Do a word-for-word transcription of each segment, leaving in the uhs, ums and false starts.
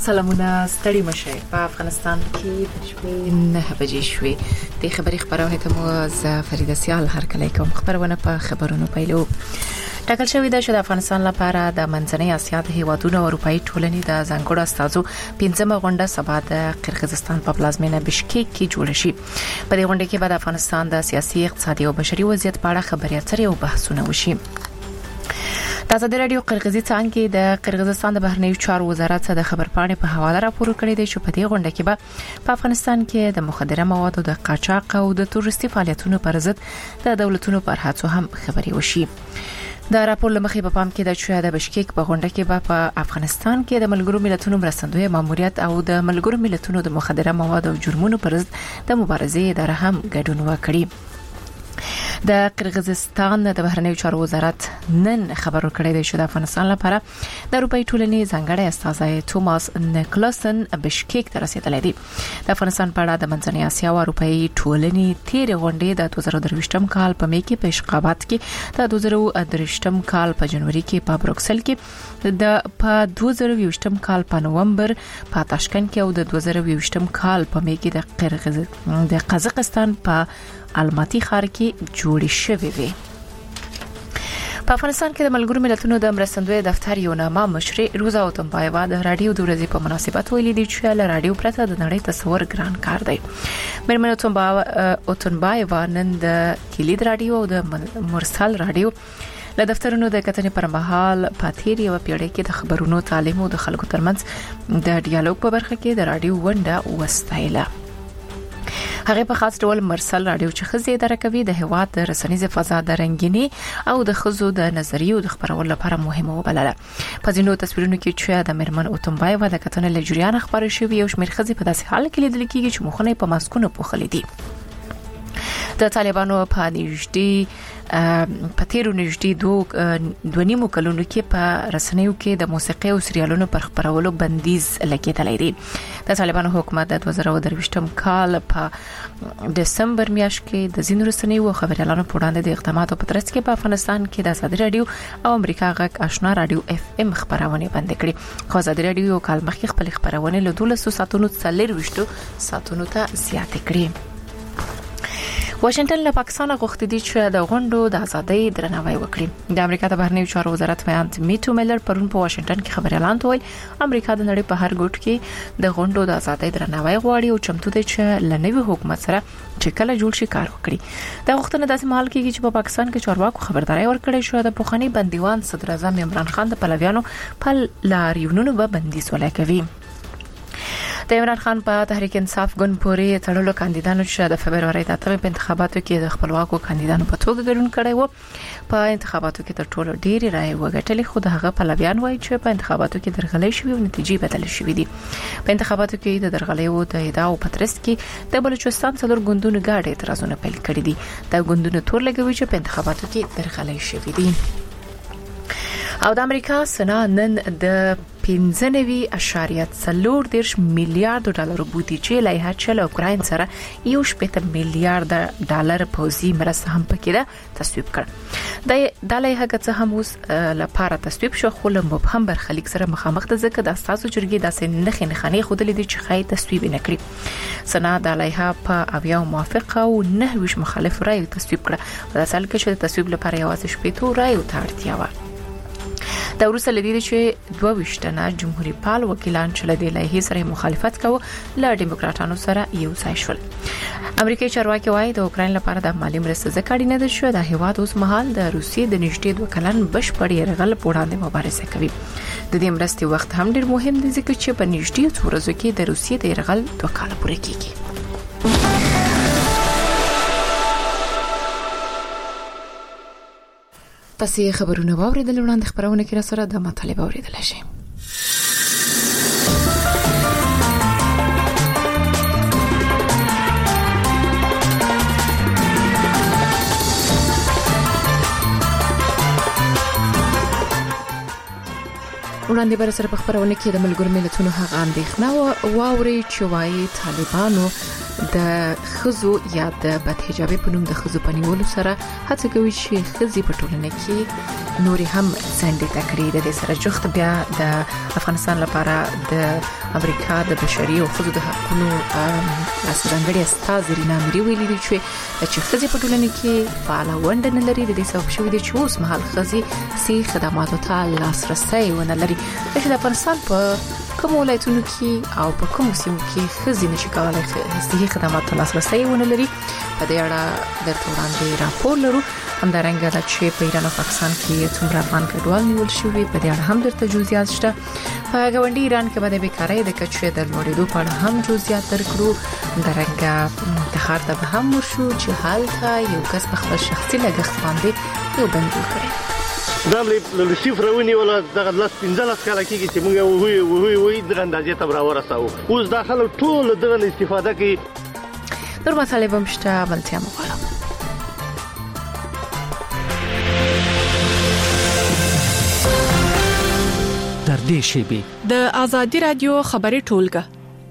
سلامونه ستړي مشه په افغانستان کې د شپې نه بجې شوې د خبري خبرونه ته مو ز فریده سیال هر کله کوم خبرونه په خبرونو پیلو ټاکل شوې ده چې د افغانستان لپاره د منځنۍ اسیا د هیوادونو او اروپאי ټولنې د ځانګړو استازو پنځمه غونډه سبا د قرغیزستان په پلازمینه بشکیک کې جوړ شي. په دې غونډه کې به د افغانستان د سیاسي اقتصادي او بشري وضعیت په اړه خبري اترې او بحثونه وشي. د ازادي رادیو قرغیزي څانګې د قرغیزستان د بهرنیو چارو وزارت د خبرپاڼې په حواله راپور کړی دی چې په دې غونډه کې به په افغانستان کې د مخدره موادو د قاچاق او د تورستي فعالیتونو پر ضد د دولتونو پر هڅو هم خبري وشي. د راپور لمخې په پام کې د چې د بشکیک په غونډه کې به په افغانستان کې د ملګرو ملتونو مرستندوی ماموریت او د ملګرو ملتونو د مخدره موادو او جرمونو پر ضد د مبارزې اداره هم ګډون وکړي. د قرغیزستان د بهرنیو چارو وزارت نن خبر ورکړی دی چې د افغانستان لپاره د اروپאי ټولنې ځانګړی استازی توماس نیکلسن بشکیک ته رسیدلی دی. د افغانستان په اړه د منځنۍ اسیا او اروپאי ټولنې تیر غونډې د دوه زره درویشتم کال په می کې په اشقابات کې د دوه زره درویشتم کال په جنوري کې په بروکسل کې د په دوه زره یوویشتم کال په نومبر په تاشکند کې او د دوه زره یوویشتم کال په می کې د قرغیز د قزاقستان په الماتی ښار کې جوړې شوې وي. په افغانستان کې د ملګرو ملتونو د مرستندوی دفتر یو نامه مشري روزا اوتنبایوا د رادیو د ورځې په مناسبت ویلي دی چې له رادیو پرته د نړۍ تصور ګران کار دی. مېرمن اوتنبایوا نن د کلید رادیو او د مرسل رادیو له دفترونو د کتنې پر مهال پاتیر یو پیړۍ کې د خبرونو تعلیم او د خلکو ترمنځ د ډیالوګ په برخه کې د رادیو ونډه وستایله. هغه په خاص ډول مرسل رادیو چې خزې اداره کوي د هواد د رسنیز فضا د رنگینی او د خزو د نظریو د خبرولو لپاره مهمه وبلله. په ځینو تصویرونو کې چې د مېرمن اوتنبایوا د کتنې له جریان خبرې شوی او شمیر خزې په داسې حال کې لیدل کېږي چې مخونه په ماسکونو پوښلې دي. د طالبانو په نږدې په تیرو نږدې دوه دونیمو کلونو کې په رسنیو کې د موسیقي او سریالونو پر خبرولو بندیز لګیدلی دی. د طالبانو حکومت د دوه زره درویشتم کال په دسمبر میاشت کې د ځینو رسنیو او خبريالانو په وړاندې د اقداماتو په ترڅ کې په افغانستان کې د ازادي رادیو او امریکا غږ آشنا رادیو اف ام خبرونه بند کړې. خو ازادي رادیو یو کال مخکې خپل خبرونه له دولسو ساعتونو څلور وشتو ساعتونو ته زیاتې کړې. واشنگټن له پاکستان غوښتي دي چې د غونډو د ازادۍ درناوی وکړي. د امریکا د بهرنیو چارو وزارت ویاند میټو میلر پرون په واشنگټن کې خبريالان ته ویل امریکا د نړۍ په هر ګوټ کې د غونډو د ازادۍ درناوی غواړي او چمتو دي چې لنوي حکومت سره چې کله جوړ شي کار وکړي. دا غوښتنه داسې مهال کېږي چې په پاکستان کې چارواکو خبرداري ورکړې شو د پوخني بندیوان صدر اعظم عمران خان د پلویانو په لاریونونو به بندیز ولګوي. د عمران خان په تحریک انصاف ګوند پورې تړلو کاندیدانو چې د فبرवरी د اتمې په انتخاباتو کې د خپلواکو کاندیدانو په توګه ګډون کړی وو په انتخاباتو کې تر ټولو ډېری رائے وګټلې، خو د هغه پلویان وایي چې په انتخاباتو کې درغلۍ شوې او نتیجې بدل شوې دي. په انتخاباتو کې د درغلۍ او د ادعاو په ترڅ کې د بلوچستان څلور ګوندونو ګډ اعتراضونه پیل کړي دي. دا ګوندونه تور لګوي چې په انتخاباتو کې درغلۍ شوې دي. او د امریکا سنا نن د پنځه نوي اشاریه څلور دیرش میلیارډ ډالر بودیجه لایحه چې له اوکراین سره یو شپږ میلیارډ ډالر پوزي مرسته هم پکې ده تصویب کړ. د د لایحه څخه هم اوس لپاره تصویب شو، خو له مبهم برخلیک سره مخامخ د ځکه د اساسو جرګې داسې نخې نخانه خودلې دي چې خای تصویب نه کړی. سنا د لایحه په اویا موافقه او نه ویش مخالف رائے تصویب کړه. په اصل کې چې تصویب لپاره یوازې شپږ رائے ته اړتیا و. دا وروسته لدی چې دوه وشتنه جمهوریت پال وکیلان چې له دې لایحې سره مخالفت کوي له ډیموکراټانو سره یو ځای شول. امریکایي چارواکي وایي د اوکراین لپاره د مالی مرستې ځکه اړینه ده چې د هیواد اوس مهال د روسیې د نږدې دوه کلن بشپړ یرغل په وړاندې مبارزه کوي. د دې مرستې وخت هم ډیر مهم دی ځکه چې په نږدې څو ورځو کې د روسیې د یرغل دوه کال پوره کیږي. تاسو خبرونه واوریدل، وړاندې خبرونه کې را سره د مطالب اوریدل شي. وړاندې بر سره په خبرونه کې د ملګرو ملتونو هغه اندېښنه او واوري چې وايي طالبانو د خزو یا د بدحجابي په نوم د خزو پنیولو سره هڅه کوي چې خزي په ټولنه کې نوري هم څنډه تکړه د سره جوخت بیا د افغانستان لپاره د امریکا د بشري او خزو د حقوقو اساسنګړي استاد رینا مری ویلي دي چې خزي په ټولنه کې فعال ونډه نه لري د دې سبب شوی دي چې اوس مهال خزي سي خدماتو ته لاسرسي ونه لري چې د افغانستان په کوم ولایتونو کې او په کوم سیمو کې خزي نشي کولای صحي خدمات ته لاسرسي ونه لري په دې اړه د وړاندې راپور لرو همدارنګه د چې په ایران او پاکستان کې څومره افغان کډوال نیول شوی په دې اړه هم درته جزئیات شته په غونډې ایران کې باندې بیکارۍ د کچې د لوړېدو په اړه هم جزئیات درکړو همدارنګه د خار ته به هم ورشو چې حالته یو کس په خپل شخصي لګښت باندې یو بندول کړي دا له صفرونی ولا دغه لاس پنځلس کاله کېږي چې موږ وې وې وې د اندازې ته راورساو اوس داخله ټول دغه استفاده کوي نور مطالب هم شته بلتیا مغواړم در دې شیبه د ازادي رادیو خبري ټولګه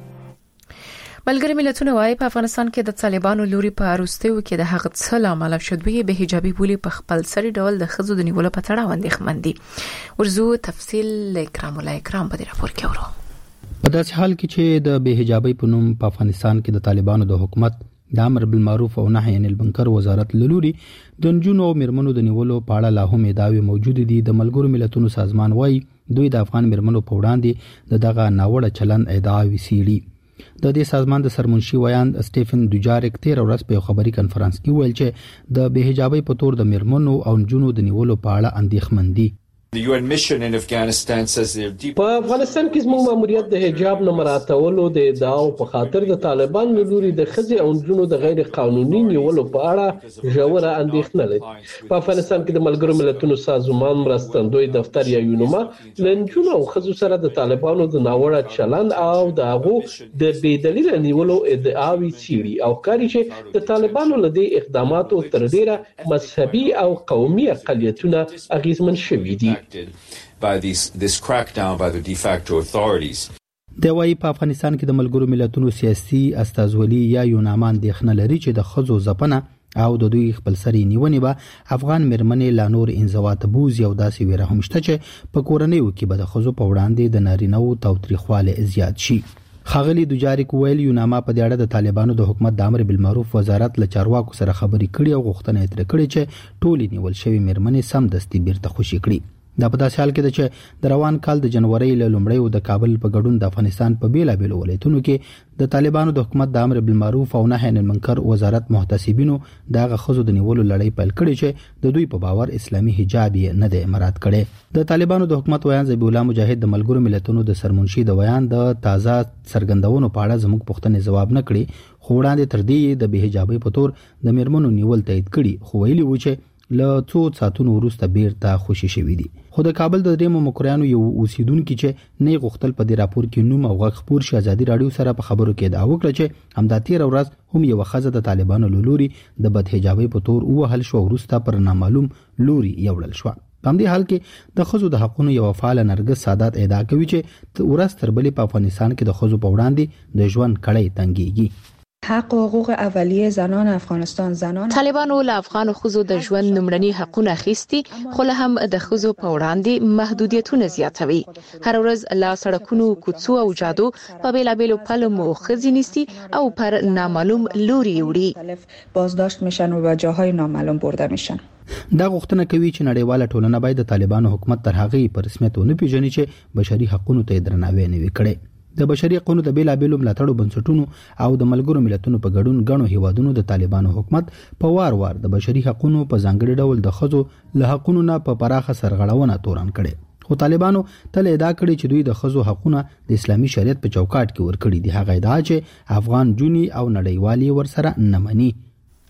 ملګری ملتونه وايي په افغانستان کې د طالبانو لوري په اروستیو کې د هغه څه لامل شوی به حجابي بولی په خپل سری ډول د خزو د نیولو په تړاو اندېښمن دي ورزو تفصیل اکرام الله اکرام په راپور کې ورو په داسې حال کې چې د به حجابي په نوم په افغانستان کې د طالبانو د حکومت د امر بالمعروف او نهي عن المنکر وزارت لوري د نجونو او مرمنو د نیولو په اړه لا هم ادعاوې موجود دي د ملګرو ملتونو سازمان وايي دوی د افغان مرمنو په وړاندې د دغه ناوړه چلند ادعاوې سیړي د دې سازمان د سرمنشي ویاند سټيفن دوجارک تیر ورځ په خبري کانفرنس کې ویل چې د به حجابي په تور د مرمنو او نجونو د نیولو په اړه اندېښمن دي The U N mission in Afghanistan says they're deep. په افغانستان کې زموږ ماموریت د حجاب نه مراعاتولو د ادعاو په خاطر د طالبان لوري د خزي او جنونو د غیر قانوني نیولو په اړه ژوره اندېښنه لري. په افغانستان کې د ملګرو ملتونو سازمان مرستندوی دفتر یا یونوما لنجونو او خزو سره د طالبانو د ناوړه چلند او د هغه د بيدلیل نیولو ادعاوي چیري او کاری چې د طالبانو لدی اقداماتو تر ډیره مذهبي او قومي اقلیتونه اغیزمن شوي دي. by these this crackdown by the de facto authorities. د وايي په افغانستان کې د ملګرو ملتونو سیاسي استازولي یا یونامان د خنل لري چې د خزو زپنه او د دوی خپل سری نیونی به افغان مرمنې لا نور انزوات بوز یو داسې ویره هم شته چې په کورنیو کې به د خزو په وړاندې د نارینهو تاوتریخواله زیات شي. خاغلی دوجارک ویل یوناما په دې اړه د طالبانو د حکومت د امر بالمعروف وزارت له چارواکو سره خبرې کړې او غوښتنه یې تر کړې چې ټولې نیول شوی مرمنې سم دستي بیرته خوشي کړي. دا په داسې حال کې ده چې د روان کال د جنوري له لومړیو د کابل په ګډون د افغانستان په بیلابېلو ولایتونو کې د طالبانو د حکومت د امر بالمعروف او نهي عن المنکر وزارت محتسبینو دغه خزو د نیولو لړۍ پیل کړې چې د دوی په باور اسلامي حجاب یې نه دی مراد کړي. د طالبانو د حکومت ویان ذبیح الله مجاهد د ملګرو ملتونو د سرمنشي د ویان د تازه څرګندونو په اړه زموږ پوښتنې جواب نه کړي خو وړاندې تر دې د به حجابي په تور د مرمنو نیول تایید کړي خو ویلي و چې له څو ساعتونو وروسته بیرته خوشي شوی دي. خو د کابل د دریمو مکریانو یو اوسیدونکو چې نه غختل په دې راپور کې نوم او غږ خبر شي ازادي رادیو سره په خبرو کې دا وکړه چې همدا تیر ورځ هم یو خزه د طالبانو لوري د بد حجابي په تور وهل شو وروسته پر نامعلوم لوري یوړل شو. په دې حال کې د خزو د حقونو یو فعال نرګس سادات ادعا کوي چې ورځ تر بلې په افغانستان کې د خزو په وړاندې د ژوند کړۍ تنګيږي. حق و حقوق اولیه زنان افغانستان زنان طالبانو له افغان خزو د ژوند نمرني حقونه اخیستي خو له هم د خزو په وړاندې محدودیتونه زیاتوي. هر ورځ لا سړکونو کوڅو او جادو په بیلابېلو پلمو خزي نیسي او پر نامعلوم لوري وړي بازداشت میشن و به جاهای نامعلوم برده میشن. دا غوښتنه کوي چې نړیواله ټولنه باید د طالبانو حکومت تر هغه په رسمیت ونه پیژني چې بشري حقوقو ته درناوی نه وکړي. د بشري حقوقو د بیلابېلو ملاتړو بنسټونو او د ملګرو ملتونو په ګډون غنو هیوادونو د طالبانو حکومت په وار وار د بشري حقوقو په ځانګړي ډول د خزو له حقوقو نه په پراخه سرغړونه تورن کړي. خو طالبانو تل ادعا کړې چې دوی د خزو حقوقونه د اسلامي شریعت په چوکاټ کې ورکړي دي. هغه ادعا چې افغان جونی او نړیوالي ورسره نه مني.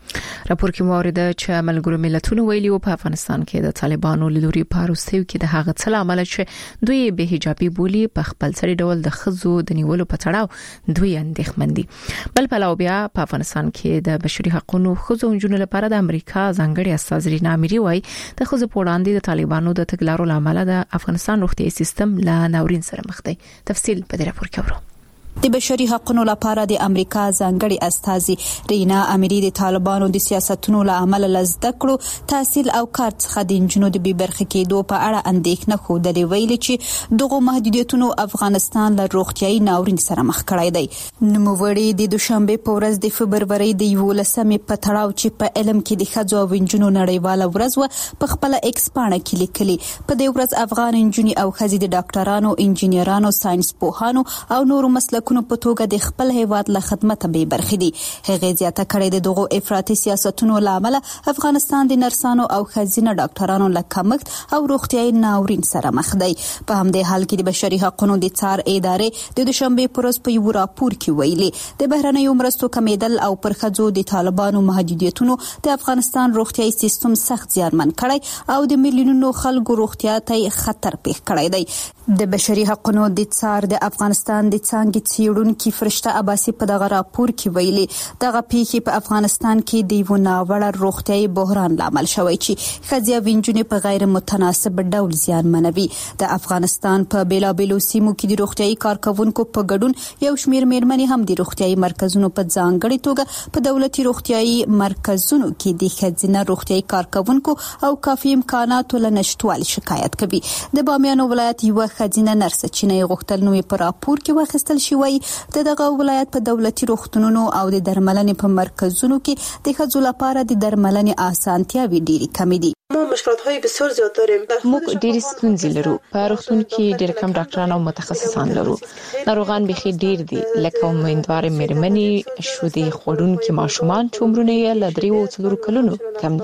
راپور کې موارده چې ملګرو ملتونو ویلي و په افغانستان کې د طالبانو لوري پاروستیو کې د هغه څه عمل چې دوی به حجابي بولی په خپل سری ډول د خزو د نیولو په تړاو دوی اندېښمن دي. بل پلاو بیا په افغانستان کې د بشري حقوقو خزو جنونو لپاره د امریکا ځانګړي استاذ رینا اميري وايي د خزو په وړاندې د طالبانو د تګلارو لامل د افغانستان روغتيایي سیستم لا ناورین سره مخ دی. تفصیل په دې راپور کې ورو. د بشري حقوقو لپاره د امریکا ځانګړي استازي رینا اميري د طالبانو د سیاستونو له عمل لزده کړو تحصیل او کار څخه د انجنونو د بي برخه کېدو په اړه اندېښنه خو د ویلي چې دغه محدودیتونو افغانستان له روغتيایي ناورین سره مخ کړی دی. نوموړي د دوشنبه په ورځ د فبرवरी د یولسمې په تړاو چې په علم کې د خځو او انجنونو نړیواله ورځ و په خپل ایکس پاڼه کې لیکلي په دې ورځ افغان انجنونو او خځې د ډاکټرانو انجنیرانو ساينس پوهانو او نورو مسلک کو په توګه د خپل هیواد له خدمت به برخې دي. هغه زیاته کړې د دغو افراطي سیاستونو لامل افغانستان د نرسانو او خزینه ډاکټرانو له کمښت او روغتيایي ناورین سره مخ دی. په همدې حال کې د بشري حقوقو د څار ادارې د دوشنبه پر ورځ په یو راپور کې ویلي د بهرنیو مرستو کمیدل او پر خځو د طالبانو محدودیتونو د افغانستان روغتيایي سیستم سخت زیانمن کړی او د میلیونونو خلکو روغتیا ته خطر پیښ کړی دی. د بشري حقوقو د څار د افغانستان د څنګه څېړونکو فرشته عباسي په دغه راپور کې ویلي دغه پیښې په افغانستان کې د یو ناوړه روغتيایي بحران لامل شوی چې خځې او نجونې په غیر متناسب ډول زیانمنوي. د افغانستان په بیلابیلو سیمو کې د روغتيایي کارکونکو په ګډون یو شمېر میرمنې هم د روغتيایي مرکزونو په ځانګړي توګه په دولتي روغتيایي مرکزونو کې د خځینه روغتيایي کارکونکو او کافي امکاناتو له نشټوالي شکایت کوي. د بامیان ولایت یو خځینه نرس چې نه غوښتل نو په راپور کې واخیستل شوی د دغه ولایت په دولتي روغتونونو او د درملنې په مرکزونو کې د خځو لپاره د درملنې اسانتیاوې ډېری کم دي. ما مشکلات‌های بسیار زیاد داریم. موږ ډېر ستونزې لرو. په روغتون کې ډېر کم ډاکټران او متخصصان لرو. ناروغان بيخي ډېر دي لکه امیندوار مېرمنې شودې خوړونکي ماشومان چې عمرونه یې له درې او څلورو کلونو کم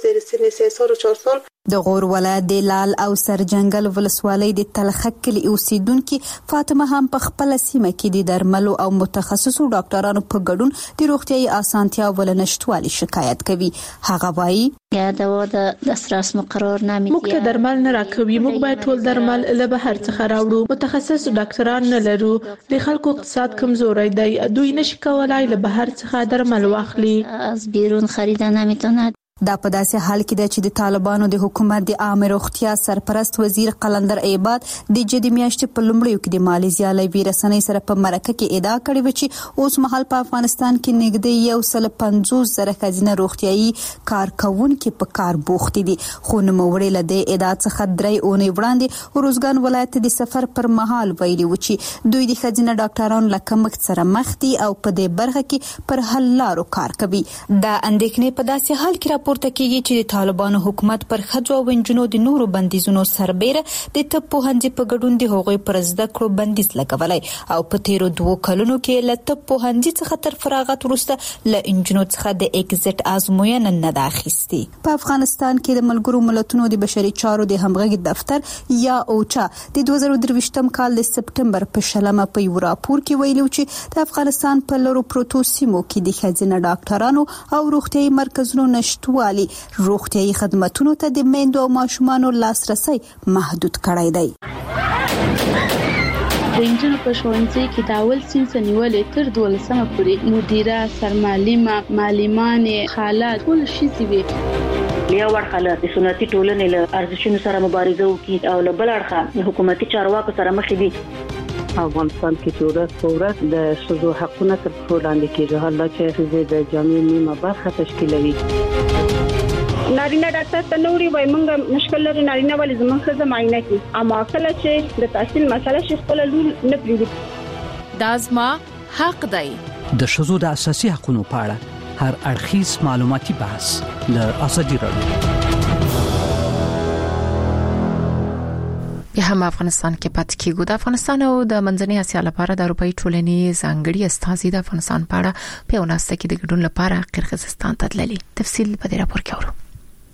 دي. د غور ولایت د لال او سرجنګل ولسوالۍ د تلخک کلی اوسیدونکو فاطمه هم په خپل سیمه کې د درملو او متخصصو ډاکټرانو په ګډون د روغتيایي اسانتیا ولنشټوالي شکایت کوي. هغه وایي یا دوا د دسترس مقرر نه موږ ته درمل نه راکوي. موږ باید ټول درمل له بهر څخه راوړو. متخصص ډاکټران نه لرو. د خلکو اقتصاد کمزوري دی. دوی نشي کولای له بهر څخه درمل واخلي. از بیرون خرید نمیتونه. دا په داسې حال کې د چې د طالبانو د حکومت د عامه روغتیا سرپرست وزیر قلندر ایباد د جدي میاشتې په لومړیو کې د ماليزیا لوی رسنۍ سره په مرکه کې ادعا کړې و چې اوس مهال په افغانستان کې نږدې یو سل پنځوس زره خزینه روغتيایي کارکونکو په کار بوخت دي. خو نوموړي له دې ادعا څخه درې اونۍ وړاندې روزګان ولایت د سفر پر مهال ویلي و چې دوی د خزینه ډاکټرانو له کمښت سره مخ دي او په دې برخه کې پر حل لارو کار کوي. دا اندېښنې په داسې حال کې پورته کیږي چې د طالبانو حکومت پر خځو او نجونو د نورو بندیزونو سربېره د طب پوهنځي په ګډون د هغوی پر زده کړو بندیز لګولای او په تیرو دوه کلونو کې له طب پوهنځي څخه تر فراغت وروسته له نجونو څخه د ایگزټ ازموینه نه ده اخیستې. په افغانستان کې د ملګرو ملتونو د بشري چارو د همغږي دفتر یا اوچا د دوه زره درویشتم کال د سپټمبر په شلمه په یو راپور کې ویلي چې د افغانستان په لورو پروتو سیمو کې د خزینه ډاکټرانو او روغتيایي مرکزونو نشټوالي روغتيایي خدماتو ته د میندو او ماشومانو لاسرسي محدود کړی دی. د انجنونو په ښوونځي کې د اول صنف نیولې تر دولسمه پورې مدیره، سرمعلمه، معلمانې، خالات ټول شي وي. بیا ورخاله د سنتي ټولنې له ارزښتونو سره مبارزه وکړي او له بل اړخه حکومتي چارواکو سره مخ دي. افغانستان کې چې ورځ په ورځ د ښځو حقونه تر پښو لاندې کېږي. حالا چې ښځې د جامعې نیمه برخه تشکیلوي. نارینه ډاکټر ته نوري وای مونږ مشکل لري نارینه ولې زموږ ښځه معاینه کوي. اما کله چې د تحصیل مسله شي خپل لور نه پریږدي. دا زما حق دی. د ښځو د اساسي حقوقو په اړه هر اړخیز معلوماتي بحث له ازادي راډیو. بیا هم افغانستان کې پاتې کېږو. د افغانستان او د منځنۍ اسیا لپاره د اروپאי ټولنې ځانګړي استازي د افغانستان په اړه په وناسته کې د ګډون لپاره قرغیزستان ته تللي. تفصیل په دې راپور کې اورو.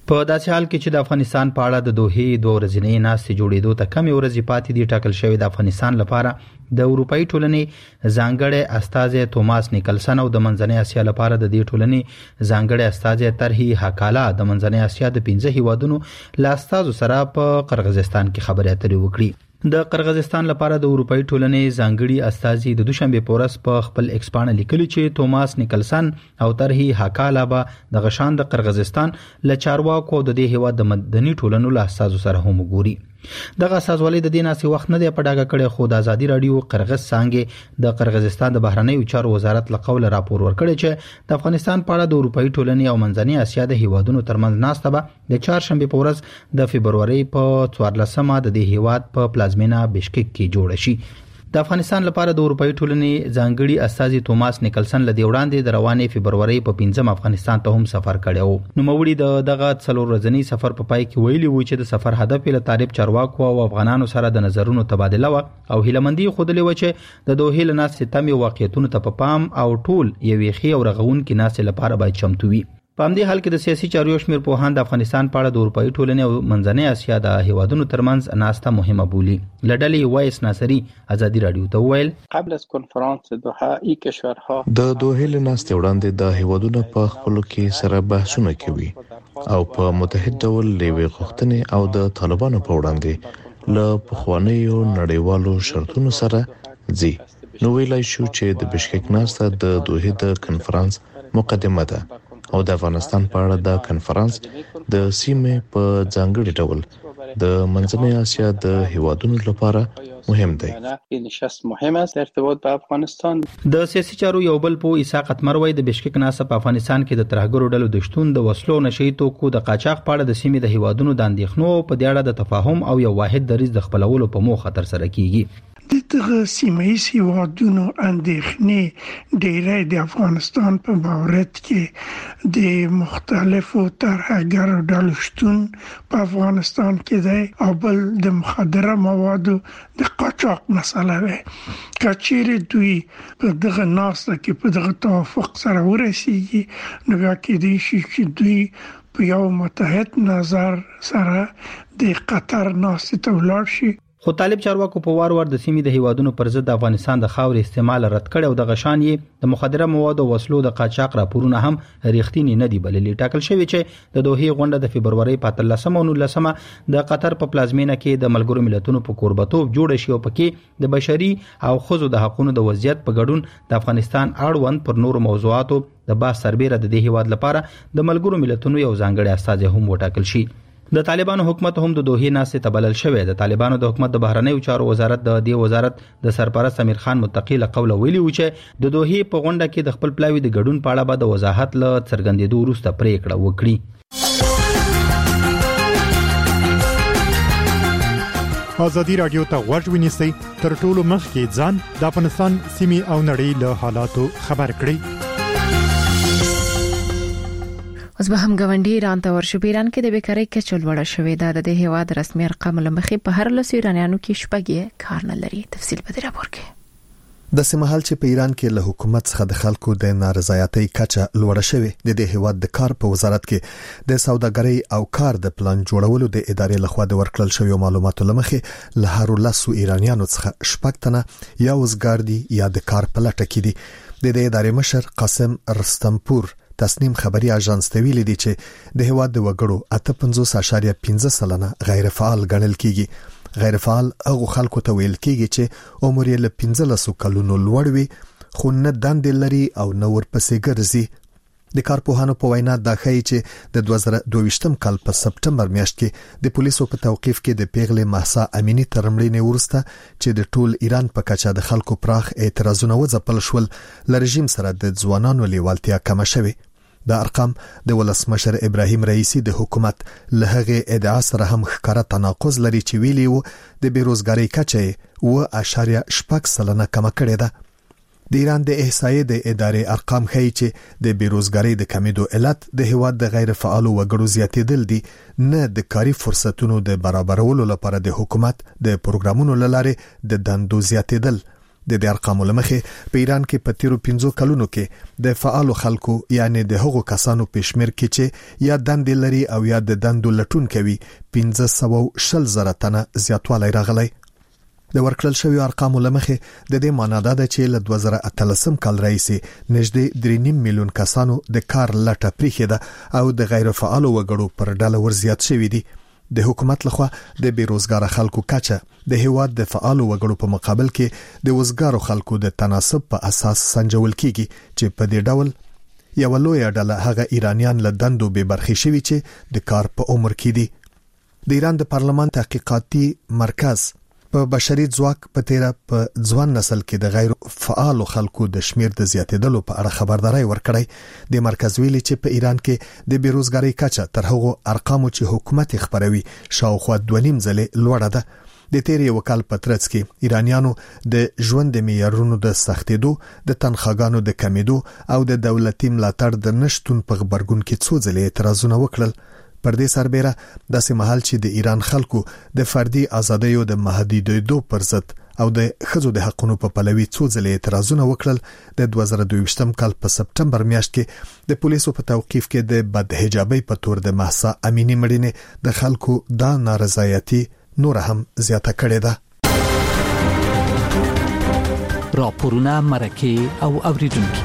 په داسې حال کې چې د افغانستان په اړه د دوحې دوه ورځې ناستې جوړېدو ته کم ورځې پاتې دي، ټاکل شوی د افغانستان لپاره د اروپאי ټولنې ځانګړی استازی توماس نیکلسن او د منځنۍ اسیا لپاره د دې ټولنې ځانګړی استازی طرحي حکاله د منځنۍ اسیا د پنځه هیوادونو له استازو سره په قرغیزستان کې خبرې اترې وکړي. د قرغیزستان لپاره د اروپאי ټولنې ځانګړي استازي د دوشنبه پورس په خپل ایکس باندې لیکلي چې توماس نیکلسن او طرحي حکاله به د غشان د قرغیزستان له چارواکو د دې هیواد د مدني ټولنو له استازو سره هم وګوري. دغه سازوالۍ د دې ناسي وخت نه دی په ډاګه کړي، خو د ازادي رادیو قرغیز څنګه د قرغیزستان د بهرنیو چارو وزارت له قوله راپور ورکړی چې د افغانستان په اړه د اروپאי ټولنې او منځنۍ اسیا د هیوادونو ترمنځ ناسته به د چهارشنبه په ورځ د فبرورۍ په څوارلسمه د دې هیواد په پلازمینه بشکک کې جوړ شي. د افغانستان لپاره د اروپאי ټولنې ځانګړي استازي توماس نیکلسن له دې وړاندې د روانې فبرورۍ په پنځم افغانستان ته هم سفر کړی و. نو موري د دغه څلور ورځنی سفر په پای کې ویلي و چې د سفر هدف له طالب چارواکو او افغانانو سره د نظرونو تبادله و او هیلمندي خوده و چې د دوه له ناس ستمي واقعیتونو ته په پام او ټول یوې خي او رغون کې ناس لپاره باید چمتو وي. په همدې حال کې د سیاسي چارو شمیر پوهان د افغانستان په اړه د اروپאי ټولنې او منځنۍ اسیا د هیوادونو ترمنځ ناسته مهمه بولي. لډلې وایس ناصری ازادي رادیو ته ویل قبل از کنفرانس دوحه ای کشورها د دوحې له ناسته وړاندې د هیوادونو په خپلو کې سره بحثونه کوي او په متحد ډول لوي غوښتنې او د طالبانو په وړاندې له پخوانیو نړیوالو شرطونو سره ځي. نو ویلای شو چې د بشکک ناسته د دوحې د کنفرانس مقدمه ده او د افغانستان په اړه د کنفرانس د سیمې په ځانګړي ډول د منځنۍ اسیا د هیوادونو لپاره مهم دی. این نشست مهم است در ارتباط با افغانستان. د سیاسي چارو یو بل په اسحاق اتمروي د بشکک ناسه په افغانستان کې د ترهګرو ډلو د شتون د وسلو نشي توکو د قاچاق په اړه د سیمې د هیوادونو د اندېښنو په دې اړه د تفاهم او یو واحد دریځ د خپلولو په موخه تر سره کیږي. دغه سیمه‌ایز هیوادونو اندېښنې ډېرې د افغانستان په باورت کې د مختلفو ترهګرو ډلو شتون په افغانستان کې دی او بل د مخدره موادو د قاچاق مسله ده. کچېره دوی په دغه ناسته کې په دغه توافق سره ورسیږي نو بیا کې دی چې دوی په یو متحد نظر سره د قطر ناسته ته ولاړ شي. خو طالب چارواکو په وار وار د سیمې د هیوادونو پر ضد د افغانستان د خاورې استعمال رد کړي او د غشان یې د مخدره موادو او وسلو د قاچاق راپورونه هم ریښتینی نه دی بللي. ټاکل شوی چې د دوحې غونډه د فبرورۍ په اتلسمه او نولسمه د قطر په پلازمینه کې د ملګرو ملتونو په کوربتوب جوړ شي او پکې د بشري او ښځو د حقوقو د وضعیت په ګډون د افغانستان اړوند پر نور موضوعاتو د بحث سربېره د دې هیواد لپاره د ملګرو ملتونو یو ځانګړی استازی هم وټاکل شي. د طالبانو حکومت هم د دوحې ناسې تبلل شوی. د طالبانو د حکومت د بهرنیو چارو وزارت د دې وزارت د سرپرست امیر خان متقی له قوله ویلي و چې د دوحې په غونډه کې د خپل پلاوی د ګډون په اړه به د وضاحت له څرګندېدو وروسته پریکړه وکړي. ازادي رادیو ته غوږ ونیسئ، تر ټولو مخکې ځان د افغانستان سیمې او نړۍ له حالاتو خبر کړئ. اوس به هم غونډې ایران ته ورشو. ایران کې د بیکاری کچه لوړه شوې ده. د هیواد رسمي ارقام لمخې په هر لس ایرانیانو کې شپږ کار نه لري. تفصیل به راپور کې. د سیمهال چې په ایران کې له حکومت څخه د خلکو د نارضایتۍ کچه لوړه شوې د دې هیواد د کار په وزارت کې د سوداګرۍ او کار د پلان جوړولو د ادارې لخوا د ورکړل شوی معلوماتو لمخې له هر لسو ایرانیانو څخه شپږ تنه یا وزګار دي یا د کار په لټه کې دي. د دې ادارې مشر قاسم رستمپور تسنیم خبري اژانس ته ویلي دي چې د هیواد د وګړو اته پنځوس اشاریه پنځه سلنه غیر فعال ګڼل کیږي. غیر فعال هغه خلکو ته ویل کیږي چې عمر یې له پنځلسو کلونو لوړ وي خو نه دندې لري او نه ورپسې ګرځي. د کارپوهانو په وینا دا ښیي چې د دوه زره دوه ویشتم کال په سپټمبر میاشت کې د پولیسو په توقیف کې د پیغلې مهسا امینی تر مړینې وروسته چې د ټول ایران په کچه د خلکو پراخ اعتراضونه وځپل شول، ل رژیم سره د ځوانانو لیوالتیا کم شوه. دا ارقام د ولسمشر ابراهیم رئیسی د حکومت له هغه ادعا سره هم ښکاره تناقض لري چې ویلي وو د بیروزګاری کچه و اشاریه شپږ سلنه کم کړې ده. د ایران د احصایې د ادارې ارقام ښیي چې د بیروزګاری د کمیدو علت د هیواد د غیر فعالو وګړو زیاتېدل دي، نه د کاري فرصتونو د برابرولو لپاره د حکومت د پروګرامونو لاره د دندو زیاتېدل. د دې ارقامو لمخې په ایران کې په تیرو پنځو کلونو کې د فعالو خلکو یعنی د هغو کسانو پېشمیر کې چې یا دندې لري او یا د دندو لټون کوي پنځه سوه شل زره تنه زیاتوالی راغلی. د ورکړل شوی ارقامو لمخې د دې معنی ده چې له دوه زره اتلسم کال راهیسې نږدې درې نیم میلیون کسانو د کار لټه پریښې ده او د غیر فعالو وګړو پر ډله ورزیات شوی دي. د حکومت لخوا د بیروزګار خلکو کچه د هیواد د فعالو وګړو په مقابل کې د وزګارو خلکو د تناسب په اساس سنجول کیږي چې په دې ډول یو لوی ډله هغه ایرانیان له دندو به برخي شوي چې د کار په عمر کې دي. د ایران د پارلمان تحقیقاتي مرکز په بشري ځواک په تیره په ځوان نسل کې د غیر فعالو خلکو د شمیر د زیاتېدلو په اړه خبرداري ورکړی. د مرکز ویلي چې په ایران کې د بیروزګاری کچه تر هغو ارقامو چې حکومت خبروي شاوخوا دوه نیم ځلې لوړه ده. د تیر یو کال په ترڅ کې ایرانیانو د ژوند د معیارونو د سختېدو، د تنخواګانو د کمیدو او د دولتي ملاتړ د نشټون په خبرګون کې څو ځلې اعتراضونه وکړل. پر دې سربېره داسې مهال چې د ایران خلکو د فردي ازادیو د محدودیدو پر ضد او د ښځو د حقوقو په پلوي څو ځلې اعتراضونه وکړل. د دوه زره دوه کال په سپټمبر میاشت کې د پولیسو په توقیف کې د بدحجابۍ په تور د مهسا امینی مړینې د خلکو دا نارضایتي نور هم زیاته کړې ده. راپورونه مرکه او اوریدونکو.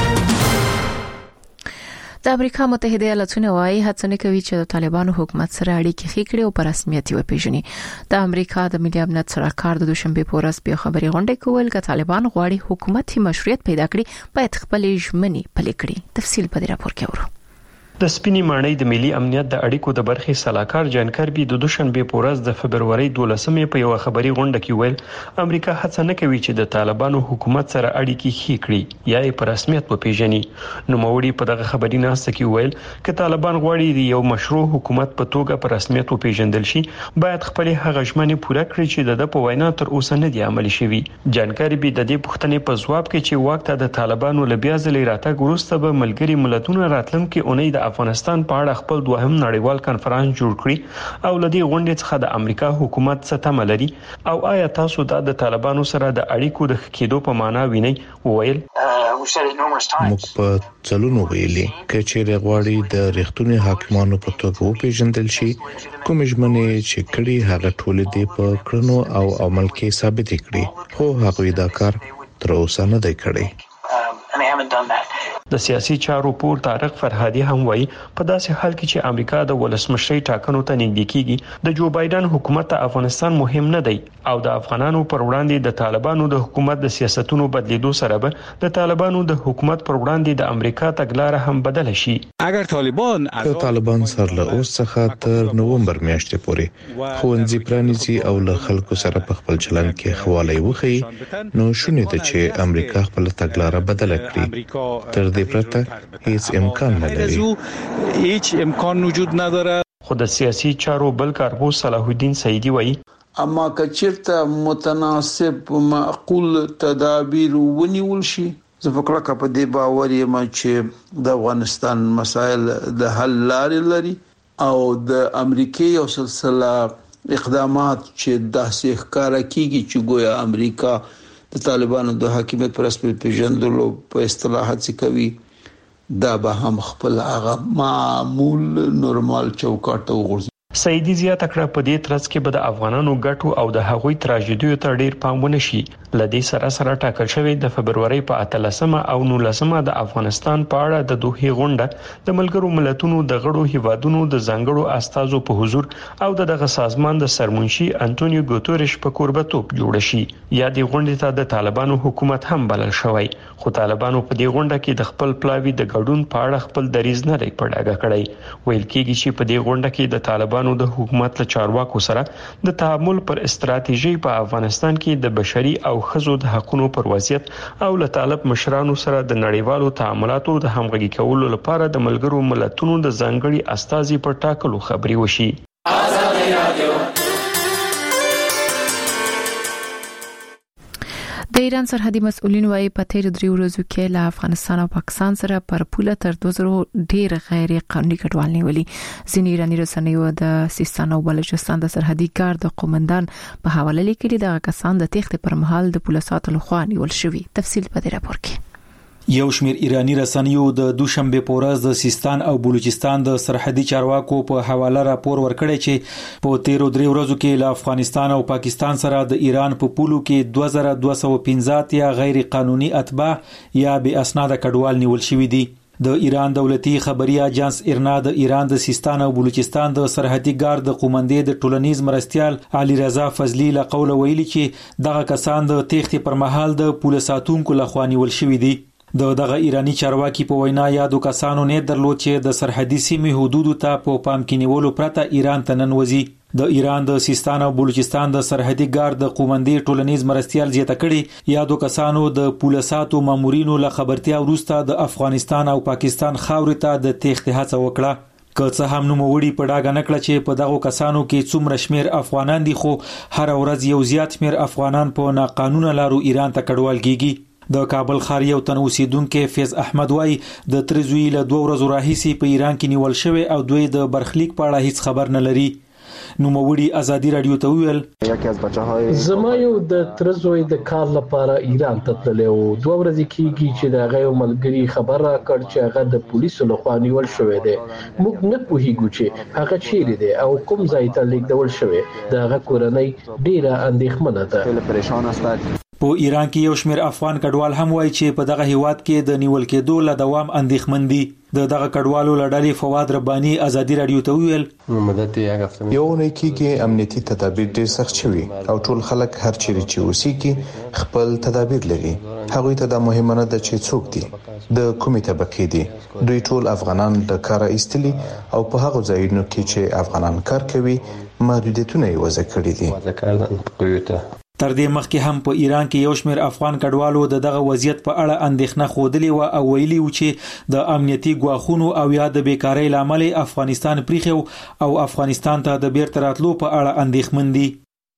د امریکا متحده ایالاتونه وايي هڅه کوي چې د طالبانو حکومت سره اړیکې ښې کړي او په رسمیت وپیژني. د امریکا د ملي امنیت سلاکار د دوشنبه په ورځ په خبري غونډه کې ویل چې طالبان غواړي حکومتي مشروعیت پیدا کړي باید خپل ژمنې پلي کړي. تفصیل په دې راپور کې ورو. د سپینی ماڼۍ د ملي امنیت د اړیکو د برخې سلاکار جان کربي د دوشنبه په ورځ د فبرवरी دولسمې په یو خبري غونډه کې ویل امریکا هڅه نه کوي چې د طالبانو حکومت سره اړیکې ښې کړي یا یې په رسمیت وپیژني. نو موري په دغه خبري ناسته کې ویل چې طالبان غواړي د یو مشروع حکومت په توګه په رسمیت وپیژندل شي باید خپل هغه ژمنې پوره کړي چې د په وینا تر اوسه نه دي عملي شوي. جان کربي د دې پوښتنې په ځواب کې چې وخت د طالبانو لبیا ځلې راتګ وروسته به ملګری ملتونو راتلونکي اونۍ د افغانستان په اړه خپل دوهم نړیوال کانفرنس جوړ کړی او لدی غونډې څخه د امریکا حکومت څخه تمه لري او آیا تاسو د طالبانو سره د اړیکو د کېدو په معنا وینئ؟ وویل موږ په څلونو ویلي چې غواړي د ریښتونی حاکمانو په توګه وپیژندل شي کوم ژمنې چې کړي هغه ټول دي په کړنو او عمل کې ثابت کړي خو هغه دا کار تر اوسه نه دی کړی. د سیاسي چارو پور طارق فرهادي هم وایي په داسې حال کې چې امریکا د ولسمشرۍ ټاکنو ته نږدې کیږي د جو بایدن حکومت ته افغانستان مهم نه دی او د افغانانو پر وړاندې د طالبانو د حکومت د سیاستونو بدلیدو سره به د طالبانو د حکومت پر وړاندې د امریکا تګلارې هم بدل شي. اگر طالبان د طالبان سره له اوس څخه تر نوومبر میاشتې پورې خوندزي پرانیزي او له خلکو سره په خپل چلند کې خواله وخی نو شونه ده چې امریکا خپل تګلارې بدل کړي. تر دې پرته هیڅ امکان نه لري. هیڅ امکان وجود نداره. خود سیاسي چارو بل کارپوس صلاح الدین سعیدی وایي اما کچیرته متناسب معقول تدابیر ونیول شي زه فکر کوم په دې باور یم چې د افغانستان مسایل د حل لارې لري او د امریکای او سلسله اقدامات چې داسې ښکارا کیږي چې ګویا امریکا د طالبانو د حاکمیت پر اساس پیژندلو په اصطلاحات کوي دا به هم خپل هغه معمول نورمال چوکاټ وګوري. سعیدی زیاته کړه په دې ترڅ کې به د افغانانو ګټو او د هغوی تراژیدیو ته ډیر پام ونه شي. لدې سره سره ټاکل شوی د فبرवरी په اتلسمه او نولسمه د افغانستان په اړه د دوه غونډه د ملګرو ملتونو د غړو هیوادونو د ځانګړو استازو په حضور او دغه سازمان د سرمنشي انټونیو ګوتریش په قربتوب جوړ شي. یا د غونډې ته د طالبانو حکومت هم بلل شوی خو طالبانو په دې غونډه کې د خپل پلاوی د ګډون په اړه خپل دریځ نه دی پړاګه کړی. ویل کېږي چې په دې غونډه کې د طالبانو د حکومت له چارواکو سره د تعامل پر استراتیژي په افغانستان کې د بشري او ښځو د حقوقو پر وضعیت او له طالب مشرانو سره د نړیوالو تعاملاتو د همغږي کولو لپاره د ملګرو ملتونو د ځانګړي استازي پر ټاکلو خبري وشي. د ایران سرحدي مسؤلین وايي په تیر درې ورځو کې له افغانستان او پاکستان سره پر پوله تر دوه زره ډیر غیر قانوني کډوال نیولي. ځینې ایراني رسنیو د سیستان او بلوچستان د سرحدي ګارد قومندان په حواله لیکلي د کسان د تېښتې پر مهال د پوله ساتلو خوا نیول شوي. تفصیل په دې راپور کې. یو شمېر ایرانی رسنیو د دوشنبه په ورځ د سیستان او بلوچستان د سرحدي چارواکو په حواله راپور ورکړی چې په تیر درې ورځو کې له افغانستان او پاکستان سره د ایران په پولو کې دوه زره دوه سوه پنځه یا غیر قانوني اتباع یا بې اسناده کډوال نیول شوي دي. د ایران دولتي خبري اژانس ایرنا د ایران د سیستان او بلوچستان د سرحدي ګارد قومندې د ټولنیز مرستيال علي رضا فضلی له قوله ویلي چې دغه کسان د تېښتې پر مهال د پوله ساتونکو لخوا نیول شوي دي. د دغه ایرانی چارواکي په وینا یادو کسانو نه درلود چې د سرحدي سیمې حدودو ته په پام کې نیولو پرته ایران ته ننوځي. د ایران د سیستان او بلوچستان د سرحدي ګارد قومندې ټولنیز مرستيال زیاته کړي یادو کسانو د پولیساتو مامورینو له خبرتیا وروسته د افغانستان او پاکستان خاورې ته د تېښتې هڅه وکړه. که څه هم نوموړي په ډاګه نکړه چې په دغه کسانو کې څومره شمیر افغانان دي، خو هر ورځ یو زیات شمیر افغانان په ناقانونه لارو ایران ته کډوال کیږي. د کابل ښار یو تن اوسیدونکو فیض احمد وای د ترزوی له دوه ورځو راهیسي په ایران کې نیول شوی او دوی د برخلیک په اړه هیڅ خبر نه لري. نوموړي ازادي رادیو ته ویل زما یو د ترزوی د کار لپاره ایران ته تللی و. دوه ورځې کېږي چې د هغه یو ملګري خبر راکړ چې هغه د پولیسو لخوا نیول شوی دی. موږ نه پوهیږو چې هغه چیرې دی او کوم ځای ته لیږدول شوی. د هغه کورنۍ ډیره اندېښمنه ده. په ایران کې یو شمېر افغان کډوال هم وایي چې په دغه هیواد کې د نیول کېدو له دوام اندېښمن دي. د دغه کډوالو لړلې فواد رباني ازادي رادیو ته ویل یو نه کېږي امنیتي تدابیر ډېر سخت شوي او ټول خلک هر چیرې چې اوسېږي خپل تدابیر لري. هغوی ته دا مهمه نه ده چې څوک دي، د کومې طبقې دي. دوی ټول افغانان د کاره ایستلي او په هغو ځایونو کې چې افغانان کار کوي محدودیتونه یې وضع کړي دي. تر دې مخکې هم په ایران کې یو شمېر افغان کډوالو د دغه وضعیت په اړه اندېښنه خوده و او ویلي و چې د امنیتي ګواښونو او یا د بیکارۍ لامل افغانستان پریښو او افغانستان ته د بیرته راتلو په اړه اندېښمن دي.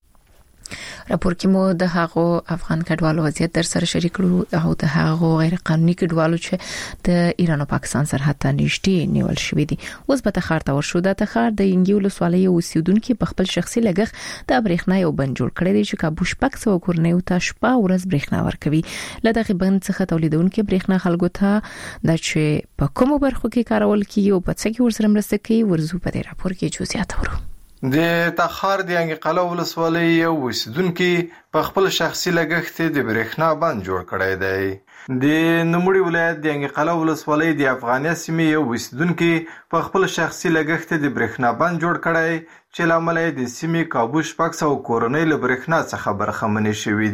راپور کې مو د هغو افغان کډوالو وضعیت در سره شریک کړو او د هغو غیر قانوني کډوالو چې د ایران او پاکستان سرحد ته نږدې نیول شوي دي. اوس به تخار ته ورشو. د تخار د انګي ولسوالۍ اوسیدونکو په خپل شخصي لګښت د برېښنا یو بند جوړ کړی دی چې کابو شپږ سوه کورنیو ته شپه ورځ برېښنا ورکوي. له دغه بند څخه تولیدونکو برېښنا خلکو ته د چې په کومو برخو کې کارول کیږي او په څه کې ورسره مرسته کوي ورزو په دې راپور کې جزئیات ورو. د تخار د انګي قلعه ولسوالۍ یو اوسیدونکو په خپل شخصي لګښت د برېښنا بند جوړ کړی دی. د نوموړي ولایت د انګي قلعه ولسوالۍ د افغانیا سیمې یو اوسیدونکو په خپل شخصي لګښت د برېښنا بند جوړ کړی چې لامل یې د سیمې کابو شپږ سوه کورنۍ له برېښنا څخه برخمنې شوي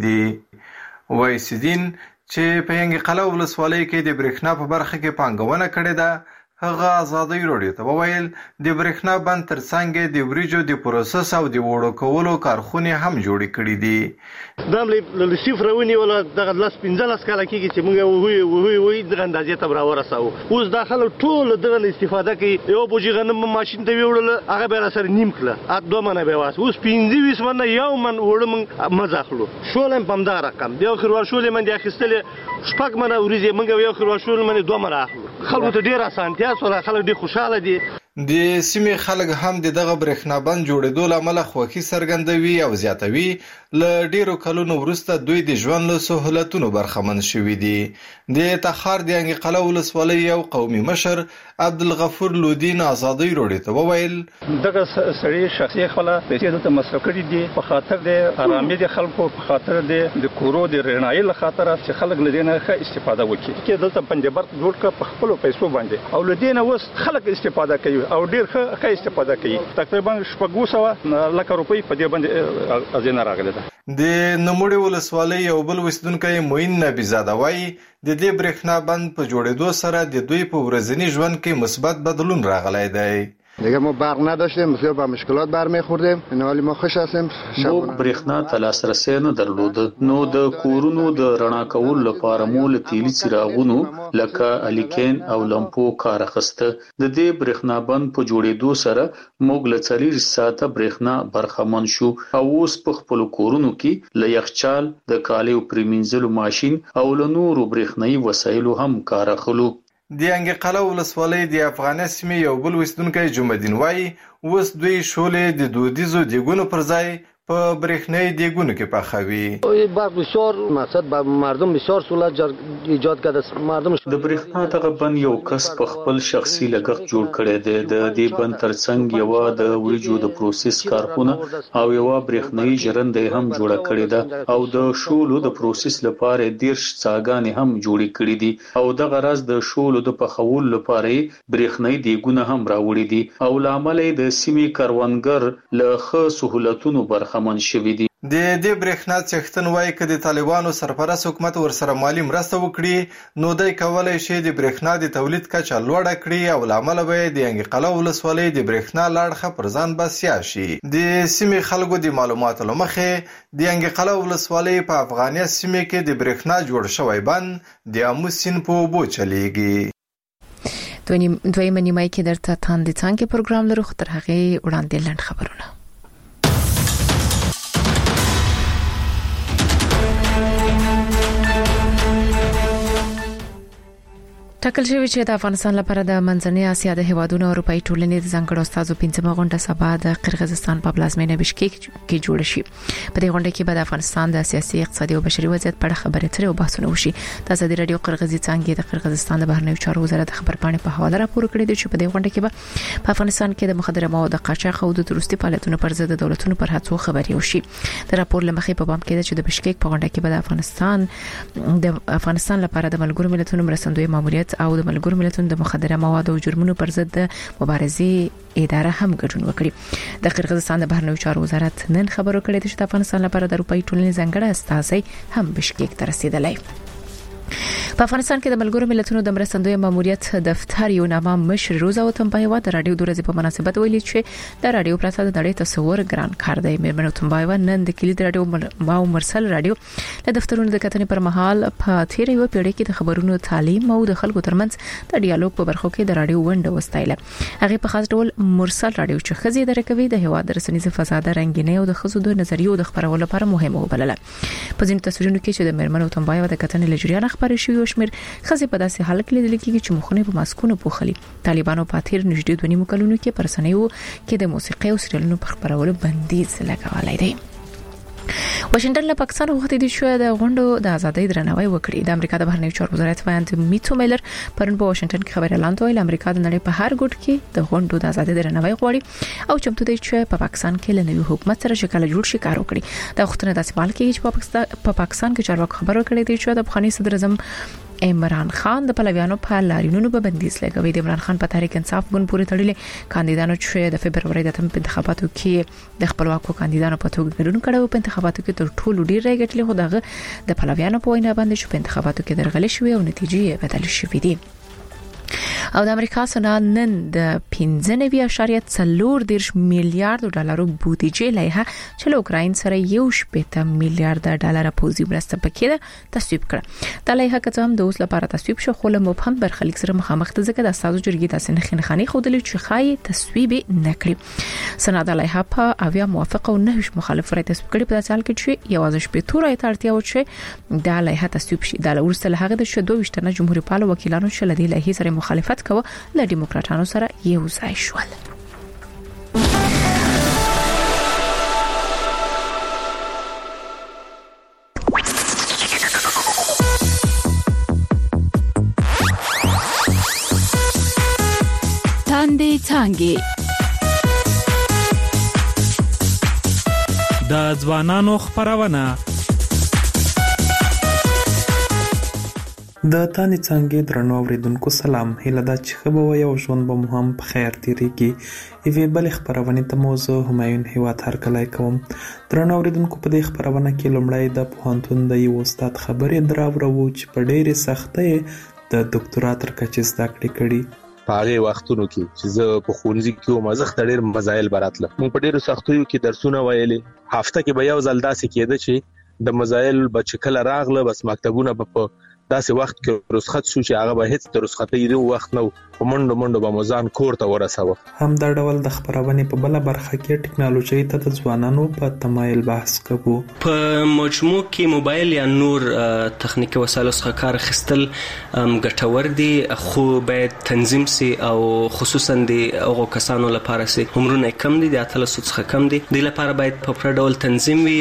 دي. وایسیدین چې په انګي قلعه ولسوالۍ کې د برېښنا په برخه کې پانګونه کړې ده هغه ازادي رادیو ته وویل د برېښنا بند ترڅنګ د وریجو د پروسس او د وړو کولو کارخونې هم جوړې کړې دي. دا له صفر ونیول دغه لاس پنځلس کاله کېږي چې موږ وهوی وهوی وهوی دغه اندازې ته راورساو. اوس دا خلک ټول دغه استفاده کوي. یو بوجي غنم ماشین ته ویوړل هغه به راسره نیم کړه ا دوه منه به واس. اوس پنځه ویس منه یو من وړم مزه اخلو. شولم په همدا رقم د یو خروار شولې من د اخیستلې شپږ منه وریځې موږ یو خروار شولې من دوه منه اخلو. خلکو ته ډېر اسانتیا سره خلک ډېر خوشاله دي. د سیمې خلک هم د دغه برېښنا بند جوړېدو له امله خوښي څرګندوي او زیاتوي. له ډېرو کلونو وروسته دوی د ژوند له سهولتونو برخمن شوي دي. د تخار د انګي قلعه ولسوالۍ یو قومي مشر عبدالغفور لودین ازادي رادیو ته وویل دغه سړي شخصي خپل پیسې دلته مصرف کړي دي په خاطر د آرامۍ د خلکو په خاطر د کورو د رڼایي له خاطر چې خلک له دې نه ښه استفاده وکړي. کې دلته پنجبرت جوړ کړ په خپل پیسو باندې او له دې نه اوس خلک استفاده کوي او ډېر ښه استفاده کوي. تقریبا شپږ سوه لکه روپۍ په دې باندې ازینه راغله ده. د نوموړي ولسوالۍ یو بل اوسیدونکی معین نبیزاده وایي د دې برېښنا بند په جوړېدو سره د دوی په ورځني ژوند کې مثبت بدلون راغلی دی. دیگه ما برق نداشتیم، بسیار با مشکلات برمیخوردیم. این حالی ما خوش هستیم. موږ برېښنا ته لاسرسی نه درلود، نو د کورونو د رڼا کولو لپاره مو له تیلي څراغونو لکه الیکین او لمپو کار اخیسته. د دې برېښنا بند په جوړېدو سره موږ له څلور ساعته برېښنا برخمن شو او اوس په خپل کورونو کې له یخچال، د کالیو پریمنځلو ماشين او له نورو برېښنايي وسایلو هم کار اخلو. د انګ قلعه ولسوالۍ د افغانستان سیمې یو بل وسیدونکی جمعدین وایي اوس دوی شولې د دودیزو دیګونو پر ځای په برېښنايي دیګونو کې پخوي. برق بسیار مقصد به مردم بسیار سهولت ایجاد کرده. مردم د برېښنا دغه بند یو کس په خپل شخصي لګښت جوړ کړی دی. د دې بند ترڅنګ یو د وریجو د پروسس کارخونه او یو برېښنايي ژرنده هم جوړه کړې ده او د شولو د پروسس لپاره دیرش څاګانې هم جوړې کړې دي او دغه راز د شولو د پخولو لپاره برېښنايي دیګونه هم راوړي دي او لامل د سیمې کروندګر له ښه سہولتونو برخه من شوی دی. د دې برېښنا څښتن وایي چې د طالبانو سرپرست حکومت ورسره مالی مرسته وکړي نو دوی کولای شي د برېښنا د تولید کچه لوړه کړي او لامل به د انګ قلعه ولسوالۍ د برېښنا لاړخه پر ځان بسیا شي. د سیمې خلکو د معلوماتو لمخې د انګ قلعه ولسوالۍ په افغانستان سیمې کې د برېښنا جوړ شوی بند د امو سیند په اوبو چلیږي. دویمه نیمه کې درته تاندې څنګه پروګرام لرو، خو تر هغه وړاندې لنډ خبرونه. ټاکل شوی چې د افغانستان لپاره د منځنۍ اسیا د هیوادونو اروپאי ټولنې د ځانګړو استادو پنځمه غونډه سبا د قرغیزستان په پلازمینه بشکیک کې جوړ شي. په دې غونډه کې به د افغانستان د سیاسي، اقتصادي او بشري وضعیت په اړه خبرې اترې او بحثونه وشي. د ازادي رادیو قرغیزي څنګه د قرغیزستان د بهرنیو چارو وزارت خبرپاڼې په حواله راپور کړی دی چې په دې غونډه کې به په افغانستان کې د مخدره موادو قاچاق او د تروریستي فعالیتونو پر ضد د دولتونو پر هڅو خبرې وشي. د راپور لمخې په پام کې ده چې د بشکیک په غونډه کې به د افغانستان د افغانستان لپاره د ملګرو ملتونو مرستندوی ماموریت او د ملګرو ملتونو د مخدره موادو او جرمونو پر ضد د مبارزې اداره هم ګډون وکړي. د قرغیزستان د بهرنیو چارو وزارت نن خبرو کړې ده چې د افغانستان لپاره د اروپאי ټولنې ځانګړی استازی هم بشکیک ته رسیدلی. په افغانستان کې د ملګرو ملتونو د مرستندوی ماموریت دفتر یو نامه مشر روزا وتمبایوا د رادیو د ورځې په مناسبت ویلي چې د رادیو پرته د نړۍ تصور ګران کار دی. میرمن وتمبایوا نن د کلید رادیو ماو مرسل رادیو د دفترونو د کتنې پر مهال په تیر یو پیړۍ کې د خبرونو تعلیم او د خلکو ترمنځ د ډیالوګ په برخو کې د رادیو ونډه وستایله. هغه په خاص ډول مرسل رادیو چې خزي درکوي د هواد رسنیز فساد رنگینه او د خزو د نظریو د خبرولو لپاره مهمه وبلله. په ځینو تصویرونو کې چې د میرمن وتمبایوا د کتنې لجریان خبرې شوی شمیر خزي په داسې حالت کې لیدل کېږي چې مخونه په ماسکونو پوښلي. طالبانو په تیر نږدې دوه نیمو کلونو کې پر سنیو کې د موسیقي او سریالونو په خبرولو بندیز لګولای دی. واشنگټن له پاکستان وغوښتي دي چې د غونډو د ازادۍ درناوی وکړي. د امریکا د بهرنیو چارو وزارت وایي میټو میلر پرون په واشنگټن کې خبر اعلان کړی امریکا د نړۍ په هر ګوټ کې د غونډو د ازادۍ درناوی غواړي او چمتو دی چې په پاکستان کې له نوي حکومت سره شکل جوړ شي کار وکړي. د وختونو داسې مال کې چې په پاکستان کې چارواکو خبر ورکړی دی چې د افغاني صدر اعظم عمران خان د پلویانو په لارینونو به بندیز لګوي. د عمران خان په تحریک انصاف ګوند پورې تړلې کاندیدانو چې د فبرवरी د اتم په انتخاباتو کې د خپلواکو کاندیدانو په توګه ګډون کړو په انتخاباتو کې تر ټولو ډیر راګټلې خو دغه د پلویانو په وینا باندې چې په انتخاباتو کې درغلي شوې او نتیجې بدل شوې دي. او د امریکا سنا نن د پنځه نوي اشاریه څلور دیرش میلیارډ ډالرو بودیجه لایحه چې له اوکراین سره یو شپږ میلیارډ ډالر پوزي مرسته پکې تصویب کړه. د لایحه کڅم د اوس لپاره تصویب شو خو له مبهم برخلیک سره مخامخ ته ځکه د استادو جرګې تاسو نه خنخاني خودلی چې خای تصویب نکړي. سنا د لایحه په اویا موافقه او نه مخالف رای تصویب کړي په ځل کې چې یوازې شپږ تور ایت اړتیا و چې د لایحه تصویب شي. د ورسره هغه د شدو وشتنه جمهوریت پال وکیلانو چې لدی لایحه سره مخالفت کوه له دیموکراتانو سره یو ځای شول. تاندې څنګه د ځوانانو خبرونه د تانې څنګه درنو اوریدونکو سلام. هیله ده چې ښه به وي او ژوند به مو هم په خیر تیریږي. یوې بلې خپرونې ته مو زه همایون هیواد هرکلی کوم. درنو اوریدونکو په دې خپرونه کې لومړی د پوهنتون د یو استاد خبرې دراوړو چې په ډېرې سختۍ د ډاکټرا تر کچې زده کړې کړي. په هغه وختونو کې چې زه په خونځي کې مزخ ډېر مزایل براتله مونږ په ډېر سختیو کې درسونه ویلې هفته کې به یو ځل داسې کېده چې د مزایل بچ کله راغله بس مکتبونه په داسې وخت کې رخصت شو چې هغه به هیڅ د رخصتۍ دی وخت نو په منډو منډو به مزان کور ته ورساوه. هم دا ډول د خبرونې په بل برخه کې ټکنالوژي ته د ځوانانو په تمایل بحث کوو. په مجموع کې موبایل یا نور تخنیکی وسایل څخه کار اخیستل ګټور دي خو باید تنظیم سي او خصوصا د هغو کسانو لپاره سي عمرونه کم دي د اتلسو څخه کم دي د لپاره باید په پوره ډول تنظیم وي.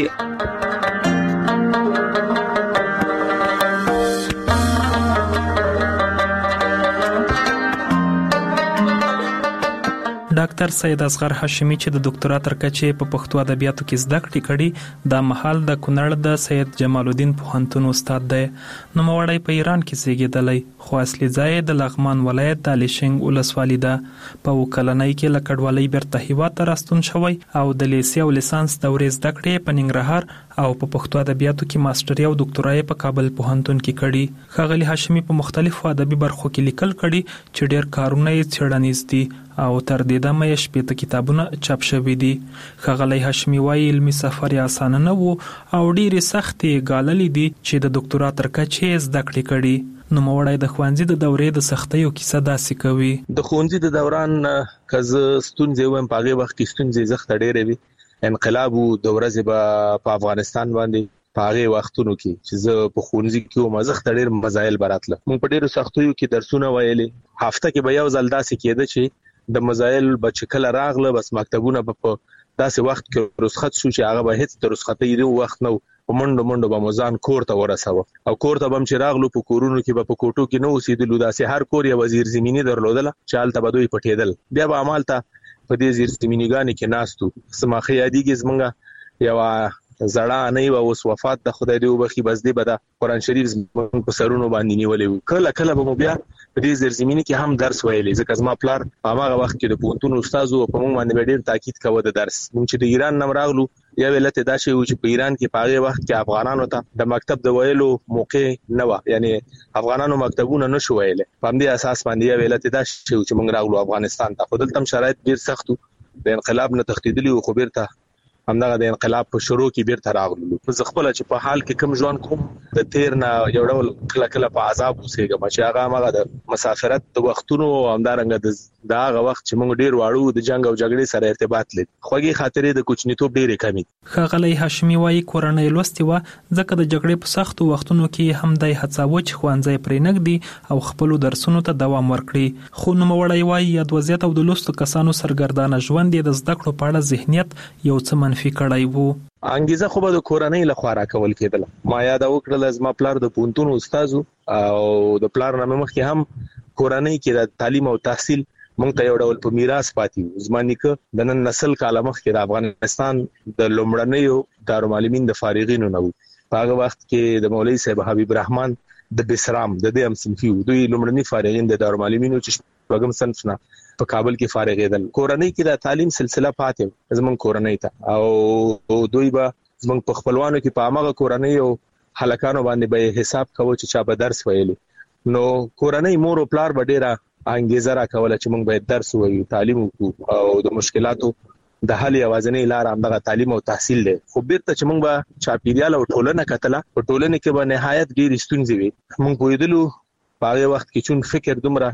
ډاکټر سید اصغر هاشمي چې د ډاکټرا تر کچې په پښتو ادبیاتو کې زده کړې کړي د محل د کونړ د سید جمال الدین پوهنتون استاد دی. نو موړی په ایران کې زیږیدلی خو اصلي ځای د لغمان ولایت د الیشنګ ولسوالۍ ده. په وکلنۍ کې لکړوالۍ بیرته هیواد ته راستون شوی او د لیسې او لیسانس دورې زده کړې په ننګرهار او په پښتو ادبیاتو کې ماستري او ډاکټرا په کابل پوهنتون کې کړي. ښاغلي هاشمي په مختلفو ادبي برخو کې لیکل کړي چې ډېر کارونه یې څېړنیز دي او تر دې دمه یې شپږ کتابونه چاپ شوي دي. ښاغلی هاشمي وایي علمي سفر یې اسانه نه و او ډېرې سختې ګاللې دي چې د ډاکټرا تر کچې زده کړې کړي. نو موړی د ښوونځي د دورې د سختیو کیسه داسې کوي. د ښوونځي د دوران کزه ستونزې وم په هغه وخت کې ستونزې زخت ډېرې وي. انقلاب د ورځې به په افغانستان باندې په هغه وختونو کې چې زه په خونځي کې مزخ ډېر مزایل براتله مونږ په ډېر سختیو کې درسونه ویلې هفته کې به یو ځل داسې کېده چې د مزایل بچ کله راغله بس مکتبونه په داسې وخت کې رخصت شو چې هغه به هیڅ د رخصتۍ دی وخت نو په منډو منډو به مزان کور ته ورساوه او کور ته بم چې راغلو په کورونو کې به په کوټو کې نو اوسېدلو داسې هر کور یو وزیر زمینی درلودله چې حالت به دوی پټېدل بیا به عمل ته په دې زیر زمینیګانې کې ناستو سماخي یادېږي زمونږ یو زړه نه و اوس وفات د خدای دی وبخي بس دی به د قران شریف په سرونو باندې نیولې کله کله به مو بیا په دې زیر زمینی کې هم درس ویلې ځکه زما پلار په هغه وخت کې د پونتون استاد او په موږ باندې ډېر تاکید کاوه د درس موږ چې د ایران نم راغلو یا ولته دا شی چې په ایران کې په هغه وخت کې افغانانو ته د مکتب د ویلو موقع نه و یعنی افغانانو مکتبونه نشو ویل په دې اساس باندې یا ولته دا شی چې موږ راغلو افغانستان ته خو دلته شرایط ډېر سختو د انقلاب نه تختیدلی او خو بیرته همدغه د انقلاب په شروع کې بیرته راغلو په خپل چې په حال کې کم ژوند کوم د تیر نه یو ډول کله کله په عذاب اوسېږم چې هغه هغه د مسافرت د وختونو همدارنګه د داغه وخت چې موږ ډیر واړو د جنگ او جګړې سره ارتباط لري خوږی خاطرې د کوچنیتوب ډېرې کمی. ښاغلی هاشمي وایي کورنۍ لوستي و ځکه د جګړې په سختو وختونو کې هم د هڅاوه چې ښوونځی پرې نږدي او خپل درسونو ته دوام ورکړي خو نو موړی وایي یاد وضعیت او د لوستو کسانو سرګردانه ژوند د زده کړو په اړه ذهنیت یو څه منفي کړی وو. انګیزه خو به د کورنۍ لخوا راکول کېدل ما یاد وکړل زما پلار د پونتون استاد او د پلار نامه مخکې هم کورنۍ کې د تعلیم او تحصیل مونږ ته یو ډول په میراث پاتې زما نیکه د نن نسل کاله مخکې د افغانستان د لومړنیو دارالمعلمین د فارغینو نه په هغه وخت کې د مولوی صاحب حبیب الرحمن د بسرام د دې هم صنفي دوی لومړني فارغین د دارالمعلمینو چې وګم صنف نه په کابل کې فارغېدل کورنۍ کې د تعلیم سلسله پاتې زمون کورنۍ ته او دوی به زمون په خپلوانو کې په هغه کورنۍ او هلکانو باندې به حساب کوي چې چا به درس ویلي نو کورنۍ مور او پلار به ډیره انګیزه را کوله چې موږ به درس وایو تعلیم وکړو او د مشکلاتو د حل یوازینۍ لار همدغه تعلیم او تحصیل دی خو بیرته چې موږ به چاپیریال او ټولنه کتله په ټولنه کې به نهایت ډېر ستونزې وي موږ پوهېدلو په هغه وخت کې چون فکر دومره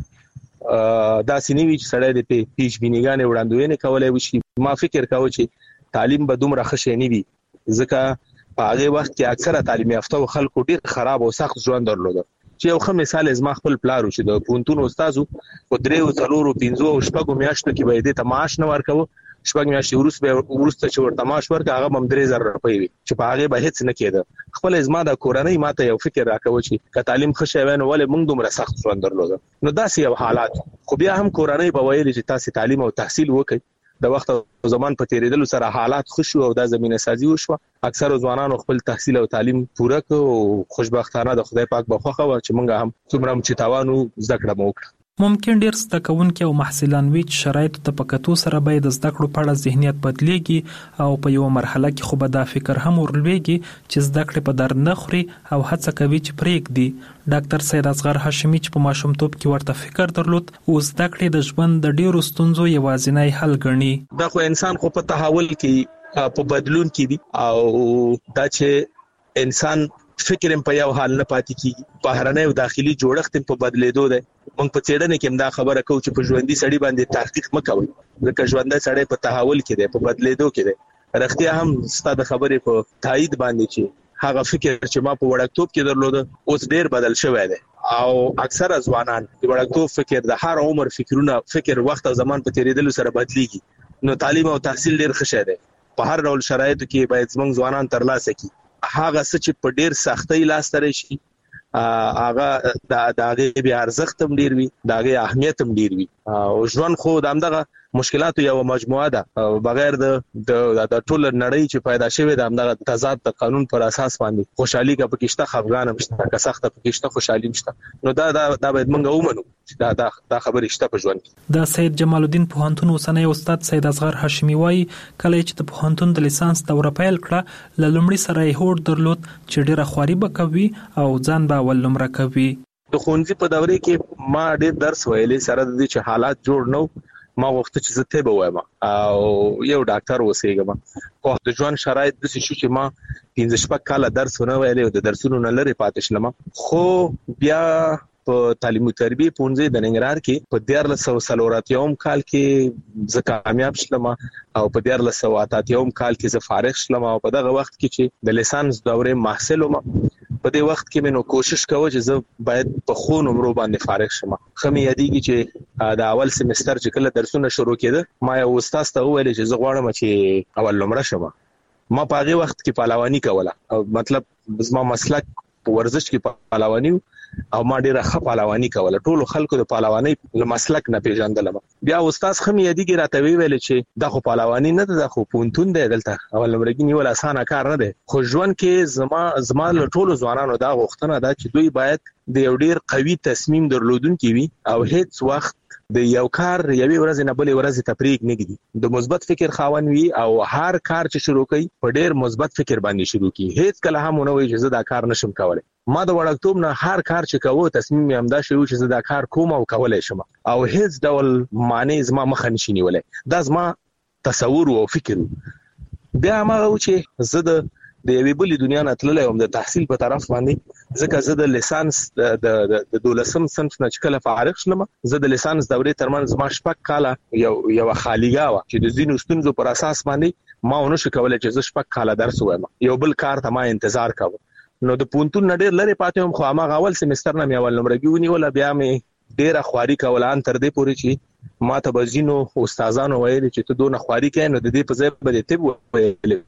دا سینوي چې سړی د پیش بینیګانې وړاندوینې کولای وشي ما فکر کاوه چې تعلیم به دومره ښه شی نه وي ځکه په هغه وخت کې اکثره تعلیم یافته خلکو ډېر خراب او سخت ژوند درلوده چې یو ښه مثال زما خپل پلار چې د پونتون استاد او درې او څلور او پنځه او شپږ میاشتو کې به دې ته معاش نه ورکوه شپږ میاشتې وروسته به ورسته چې ورته معاش ورکړه هغه هم درې زره روپۍ وي چې په هغې به هېڅ نه کېده خپل زما د کورنۍ ماته یو فکر راکوه چې که تعلیم ښه شی وی نو ولې موږ دومره سخت ژوند درلوده نو داسې یو حالات خو بیا هم کورنۍ به ویلې چې تاسې تعلیم او تحصیل وکړئ د وخت او زمان په تیریدلو سره حالات ښه شو او دا زمینه سازي وشوه اکثر ځوانانو خپل تحصیل او تعلیم پوره کړ او خوشبختانه د خدای پاک په خوښه وه چې موږ هم څومره چې توان و زده کړه مو وکړه. ممکن ډیر زده کوونکي او محصلان وي چې شرایطو ته په کتو سره باید د زده کړو په اړه ذهنیت بدلیږي او په یو مرحله کې خو به دا فکر هم ورلويږي چې زده کړې په درد نه خوري او هڅه کوي چې پرېږدي. ډاکټر سید اصغر هاشمي چې په ماشومتوب کې ورته فکر درلود او زده کړې د ژوند د ډیرو ستونزو یوازینی حل ګڼي. دا خو انسان خو په تحول کې په بدلون کې دي او دا چې انسان فکر په یو حال نه پاتې کیږي، بهرنی او داخلي جوړښت په بدلیدو دی. موږ په څېړنه کې هم دا خبره کوو چې په ژوندۍ سړی باندې تحقیق مکوئ، ځکه ژوندۍ سړی په تحول کې دی، په بدلیدو کې دی. رښتیا هم ستاسو خبرې په تایید باندې چې هغه فکر چې ما په وړکتوب کې درلود اوس ډیر بدل شوی دی او اکثره ځوانان د وړکتوب فکر د هر عمر فکرونه فکر وخت او زمان په تیریدلو سره بدلیږي. نو تعلیم او تحصیل ډیر ښه شی دی. په هر ډول شرایطو کې باید زموږ ځوانان ترلاسه کړي. هغه څه چې په ډیر سختۍ لاس ته راشي هغه د هغه بیا ارزښت هم ډیر وي، د هغه اهمیت هم ډیر وي. او ژوند خو د همدغه مشکلاتو یو مجموعه ده، بغیر د د ټول نړۍ چې پیدا شوه د همدغه تضاد د قانون پر اساس باندې خوشحالي کا پکشته خفګان مشته کا سخت پکشته خوشحالي مشته. نو دا دا د باید موږ ومنو چې دا دا خبره شته په ژوند کې. د سید جمال الدین پوهنتون اوسنی استاد سید اصغر هاشمي وایي کله چې د پوهنتون د لیسانس دوره پیل کړه لومړی سره یې هوډ درلود چې ډیره خواري وکوي او ځان به ول نمره کوي. د ښوونځي په دوره کې ما ډیر درس ویلې سره د دې چې حالات جوړ نو ما وخت چې زه ته به وایم او یو ډاکټر وسېګم. خو د ژوند شرایط د شي چې ما پنځه شپږ کاله درس ونه ویلې او د درسونو نه لري پاتې شلم. خو بیا په تعلیم او تربیه پونځه د ننګرهار کې په دیارلس سو څلوراتیوم کال کې زه کامیاب شلم او په دیارلس سو اتاتیوم کال کې زه فارغ شلم او په دغه وخت کې چې د لیسانس دوره محصل وم په دې وخت کې مې نو کوشش کوم چې زه باید په خو نمرو باندې فارغ شم. خمه یادېږي چې د اول سمستر چې کله درسونه شروع کېده ما یو استاد ته وویل چې زه غواړم چې اول نمره شم. ما په هغه وخت کې پهلواني کوله او مطلب زما مسلک په ورزش کې پهلواني او ما ډیره ښه پهلواني کوله. ټول خلکو د پهلواني له مسلک نه پیژندلم. بیا استاد خمه یادېږي راته ویل چې دا خو پهلواني نه ده، خو پونتون دی، دلته اول نمرګي نیول اسانه کار نه دی. خو ژوند کې زما زما له ټولو ځوانانو دا غوښتنه ده چې دوی باید د یو ډیر قوي تصمیم درلودونکي وي او هیڅ وخت د یو کار یوې ورځې نه بلې ورځې ته پرېږ نه کیږي. د مثبت فکر خاوند وي او هر کار چې شروع کوي په ډیر مثبت فکر باندې شروع کوي. هیڅ کله هم نه وایي چې زه دا کار نشم کولای. ما د وړکتوب نه هر کار چې کوو تصمیم یې همدا شوی چې زه دا کار کوم او کولای شم او هیڅ ډول معنی زما مخ نه شي نیولای. دا زما تصور او فکر. بیا ما و چې زه د د یوې بلې دنیا نه تللی وم د تحصیل په طرف باندې، ځکه زه د لیسانس د د دولسم صنف نه چې کله فارغ شلم زه د لیسانس دورې ترمنځ ما شپږ کاله یو یو خالیګا و چې د ځینو ستونزو پر اساس باندې ما ونه شو کولای چې زه شپږ کاله درس وایم. یو بل کار ته ما انتظار کاوه. نو د پونتون نه ډېر لري پاتې هم، خو هغه اول سمستر نه مې اول نمرګي ونیول. بیا مې ډېره خواري کوله ان تر دې پورې چې ما ته بزینو استادانو ویل چې ته دونه خواري کوې نو د دې په ځای به ته ویل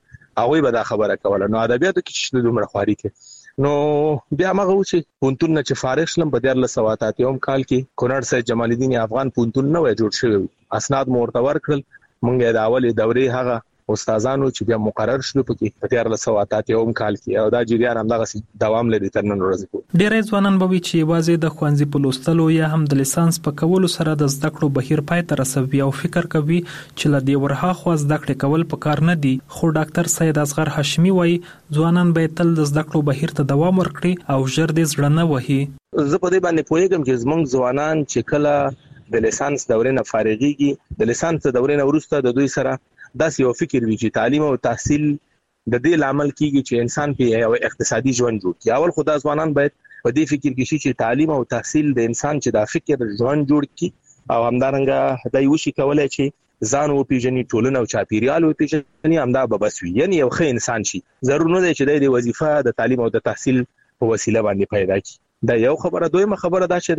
هغه به دا خبره کوله. نو ادبیاتو کې چې دومره خواري کې نو بیا مغه و چې پونتون نه چې فارغ شلم په دیارلس سو اتاتیوم کال کې کونړ سید جمال الدین افغان پونتون نه وای جوړ شوی. اسناد مورتور کړل مونږه د اولې دورې هغه استادانو چې بیا مقرر شول پکې په دیارلس سو اتاتیوم کال کې او دا جریان هم دغه دوام لري تر نن ورځې پورې. ډېر ځوانان به وي چې یوازې د ښوونځي په لوستلو یا هم د لیسانس په کولو سره د زده کړو بهیر پای ته رسوي او فکر کوي چې له دې ورهاخوا زده کړې کول پکار نه دي. خو ډاکټر سید اصغر هاشمي وایي ځوانان باید تل د زده کړو بهیر ته دوام ورکړي او ژر دې زړه نه وهي. زه په دې باندې پوهیږم چې زموږ ځوانان چې کله د لیسانس دورې نه فارغيږي د لیسانس دورې نه وروسته د دوی سره داس یو فکر وی چې تعلیم او تحصیل د دې لامل کیږي چې انسان په یو اقتصادي ژوند جوړ کړي. اول خدای ځوانان باید په دې فکر کې شي چې تعلیم او تحصیل د انسان چې د فکر ژوند جوړ کړي او همدارنګه دای وشي کولای چې ځان او پیژني ټولنه او چاپیریال او پیژني همدا به بس وي، یعنی یو ښه انسان شي. ضرور نه دی چې د وظیفه د تعلیم او د تحصیل په وسیله باندې پیدا کړي. دا یو خبره. دویمه خبره دا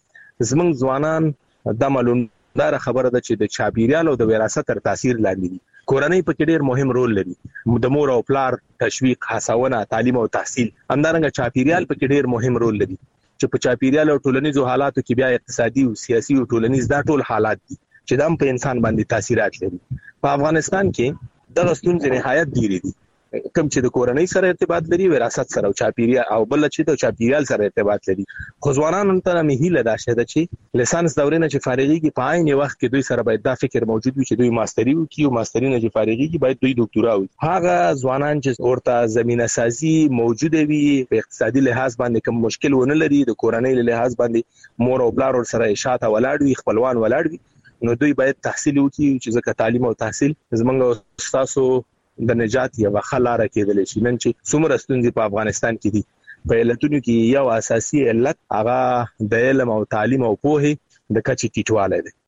چې زمونږ ځوانان د معلوم دا خبره ده چې د چاپیریال او د وراثت تر تاثیر لاندې دي. کورنۍ په کې ډېر مهم رول لري. د مور او پلار تشویق، هڅونه، تعلیم او تحصیل، همدارنګه چاپیریال په کې ډېر مهم رول لري چې په چاپیریال او ټولنیزو حالاتو کې بیا اقتصادي او سیاسي او ټولنیز دا ټول حالات دي چې د هم په انسان باندې تاثیرات لري. په افغانستان کې دغه ستونزې نهایت ډېرې دي. کوم چې د کورنۍ سره ارتباط لري وراثت سره او چاپیریال او بل چې د چاپیریال سره ارتباط لري. خو ځوانانو ته مې هیله ده چې لیسانس دورې نه چې فارغيږي په عین وخت کې دوی سره باید دا فکر موجود وي چې دوی ماستری وکړي او ماستری نه چې فارغيږي باید دوی ډاکټورا وي. هغه ځوانان چې ورته زمينه سازي موجوده وي په اقتصادي لحاظ باندې کوم مشکل ونه لري د کورنۍ لحاظ باندې مور او پلار سره شاته ولاړ وي خپلوان ولاړ وي نو دوی باید تحصیل وکړي چې ځکه تعلیم او تحصیل زمونږ استادو د نجات یو خلاره کېدل شي. نن چې څومره ستونزې په افغانستان کې دي په علتونو کې یو اساسي علت هغه د علم او تعلیم او پوهه د کچې ټیټوالی دی.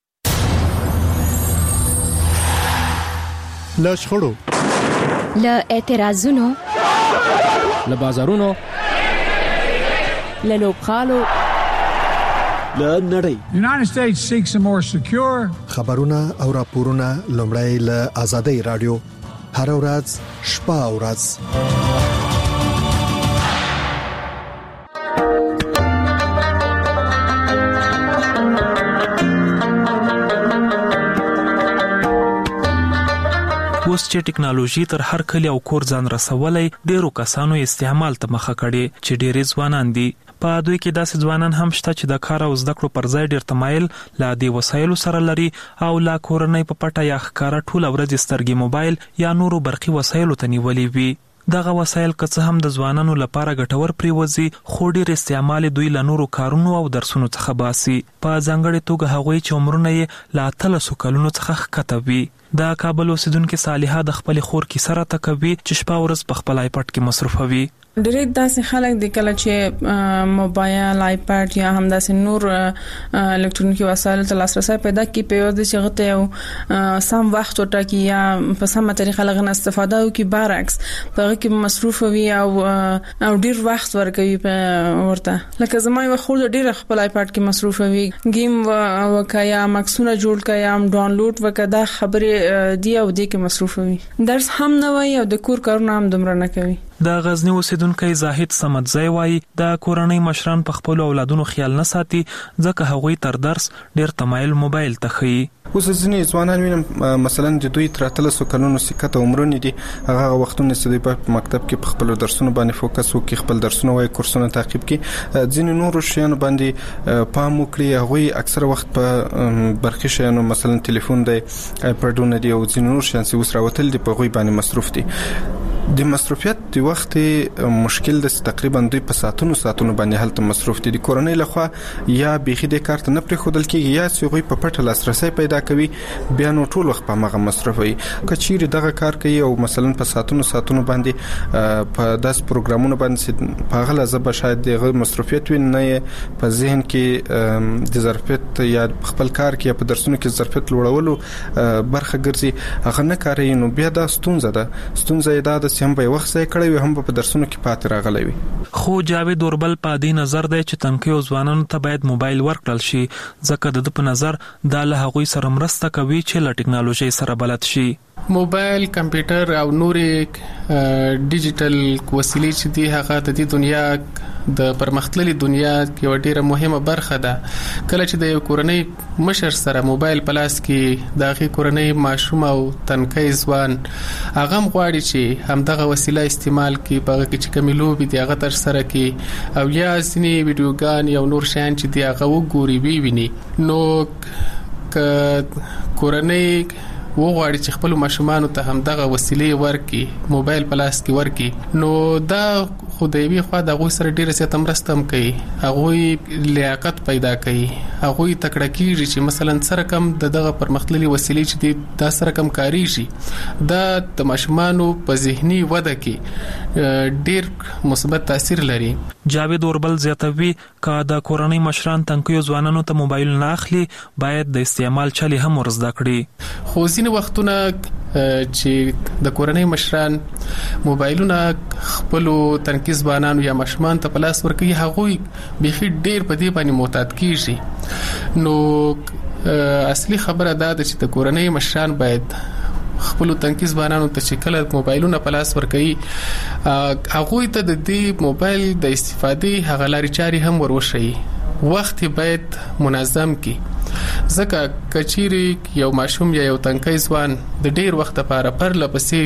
له شخړو له اعتراضونو له بازارونو له لوبغالو له نړۍ United States seeks a more secure خبرونه او راپورونه لومړی له آزادۍ رادیو هر ورځ شپه او ورځ اوس چې ټکنالوژي تر هر کلی او کور ځان رسولای ډیرو کسانو استعمال ته مخه کړي چې ډېر ځوانان دي. په دوی کې داسې ځوانان هم شته چې د کار او زده کړو پر ځای ډېر تمایل لا دی وسایلو سره لري او لا کورنۍ په پټه یا ښکارا ټول ورځ سترګې موبایل یا نورو برقي وسایلو ته نیولې وي. دغه وسایل که څه هم د ځوانانو لپاره ګټور پریوزي خو ډېر استعمال دوی له نورو کارونو او درسونو څخه باسي. په ځانګړي توګه هغوی چې عمرونه یې لا اتلسو کلونو څخه ښکته وي. د کابل اوسیدونکو صالحه د خپل خور کې سره تکوي چې شپه ورځ په خپل آیپډ کې مصروفوي. ډېر داسې خلک د کله چې موبایل آیپډ یا هم داسې نور الکترونیکي وسایل ته لاسرسي پیدا کوي په یوه د شغته یو سم وخت ورټاکي یا په سمه طریقه لغنه استفاده وکړي برعکس په هغه کې مصروف وي او او ډېر وخت ورکوي په ورته لکه زما یو خور ډېر خپل آیپډ کې مصروف وي گیم وکیا مکسونه جوړ کیا هم ډاونلوډ وکړه خبره دی او دی کې مصروف وي درس هم نه وي او د کور کارونه هم دومره نه کوي. د غزنی اوسیدونکو زاهد صمدزی وایي د کورنۍ مشران په خپل اولادونو خیال نه ساتي ځکه هغوی تر درس ډېر تمایل موبایل ته خي. اوس ځینې ځوانان وینم مثلا د دوی تر اتلسو کلونو سکته عمرونه دي هغه وختونه چې دوی په مکتب کې په خپل درسونو باندې فوکس وکړي خپل درسونه وای کورسونه تعقیب کړي ځینې نور شیان باندې پام وکړي هغه اکثر وخت په برخي شیانو مثلا ټلیفون دی آیپډونه دی او ځینې نور شیان چې وسره وتل دي په غوي باندې مصروف دي. د مصروفیت د وخت مشکل د تقریبا دوی په ساتونو ساتونو باندې هلته مصروف دي. د کورنۍ لخوا یا بيخي د کارت نه پرې خودل کېږي یا سوغي په پټه لاسرسي پیدا کوي بیا نو ټول وخت په مغه مصرفوي. کچېری دغه کار کوي او مثلا په ساتونو ساتونو باندې په داس پروګرامونو باندې په غلا زب شاید دغه مصروفیت وي نه په ذهن کې د ظرفیت یا خپل کار کې په درسونو کې ظرفیت لوړولو برخه ګرځي هغه نه کوي نو بیا دا ستونزه ده ستونزه ده هم په وخت ځای کړی وي هم په درسونو کې پاتې راغلی وي. خو جاوید اوربل په دې نظر دی چې تنکیو ځوانانو ته باید موبایل ورکړل شي ځکه د په نظر دا له هغوی سره مرسته کوي چې له ټکنالوژي سره بلد شي. موبایل کمپیوټر او نورې ډیجیټل وسیلې چې دي هغه د دې دنیا د پرمختللي دنیا یو ډیره مهمه برخه ده. کله چې د یو کورنۍ مشر سره موبایل په لاس کې د هغې کورنۍ ماشوم او تنکی ځوان هغه هم غواړي چې همدغه وسیله استعمال کړي په هغه کې چې کومې لوبې دي هغه ترسره کړي او یا ځینې ویډیوګان یا نور شیان چې دي هغه وګوري وویني. نو که کورنۍ وغواړي چې خپل ماشومان ته هم دغه وسیلې ورکړي موبایل په لاس کې ورکړي نو دا خو د یوې خوا د هغوی سره ډېره زیاته مرسته هم کوي هغوی لیاقت پیدا کوي هغوی تکړه کېږي چې مثلا سره کم د دغه پرمختللي وسیلې چې دي دا سره کم کاریږي دا د ماشومانو په ذهني وده کې ډېر مثبت تاثیر لري. جاوید اوربل زیاتوي که د کورنۍ مشران تنکیو ځوانانو ته موبایل نه اخلي باید د استعمال چلې هم ورزده کړي. خو ځینې وختونه چې د کورنۍ مشران موبایلونه خپلو تنکي ځوانانو یا ماشومان ته په لاس ورکوي هغوی بیخي ډېر په دې باندې معتاد کېږي. نو اصلي خبره دا ده چې د کورنۍ مشران باید خپل تنکي ځوانانو ته چې کله موبایلونه په لاس ورکوي هغوی ته د دې موبایل د استفادې هغه لارې چارې هم وروښيي. وخت باید منظم کی ځکه کچيري یو ماشوم یا یو تنکي ځوان د ډیر وخت لپاره پر لپسې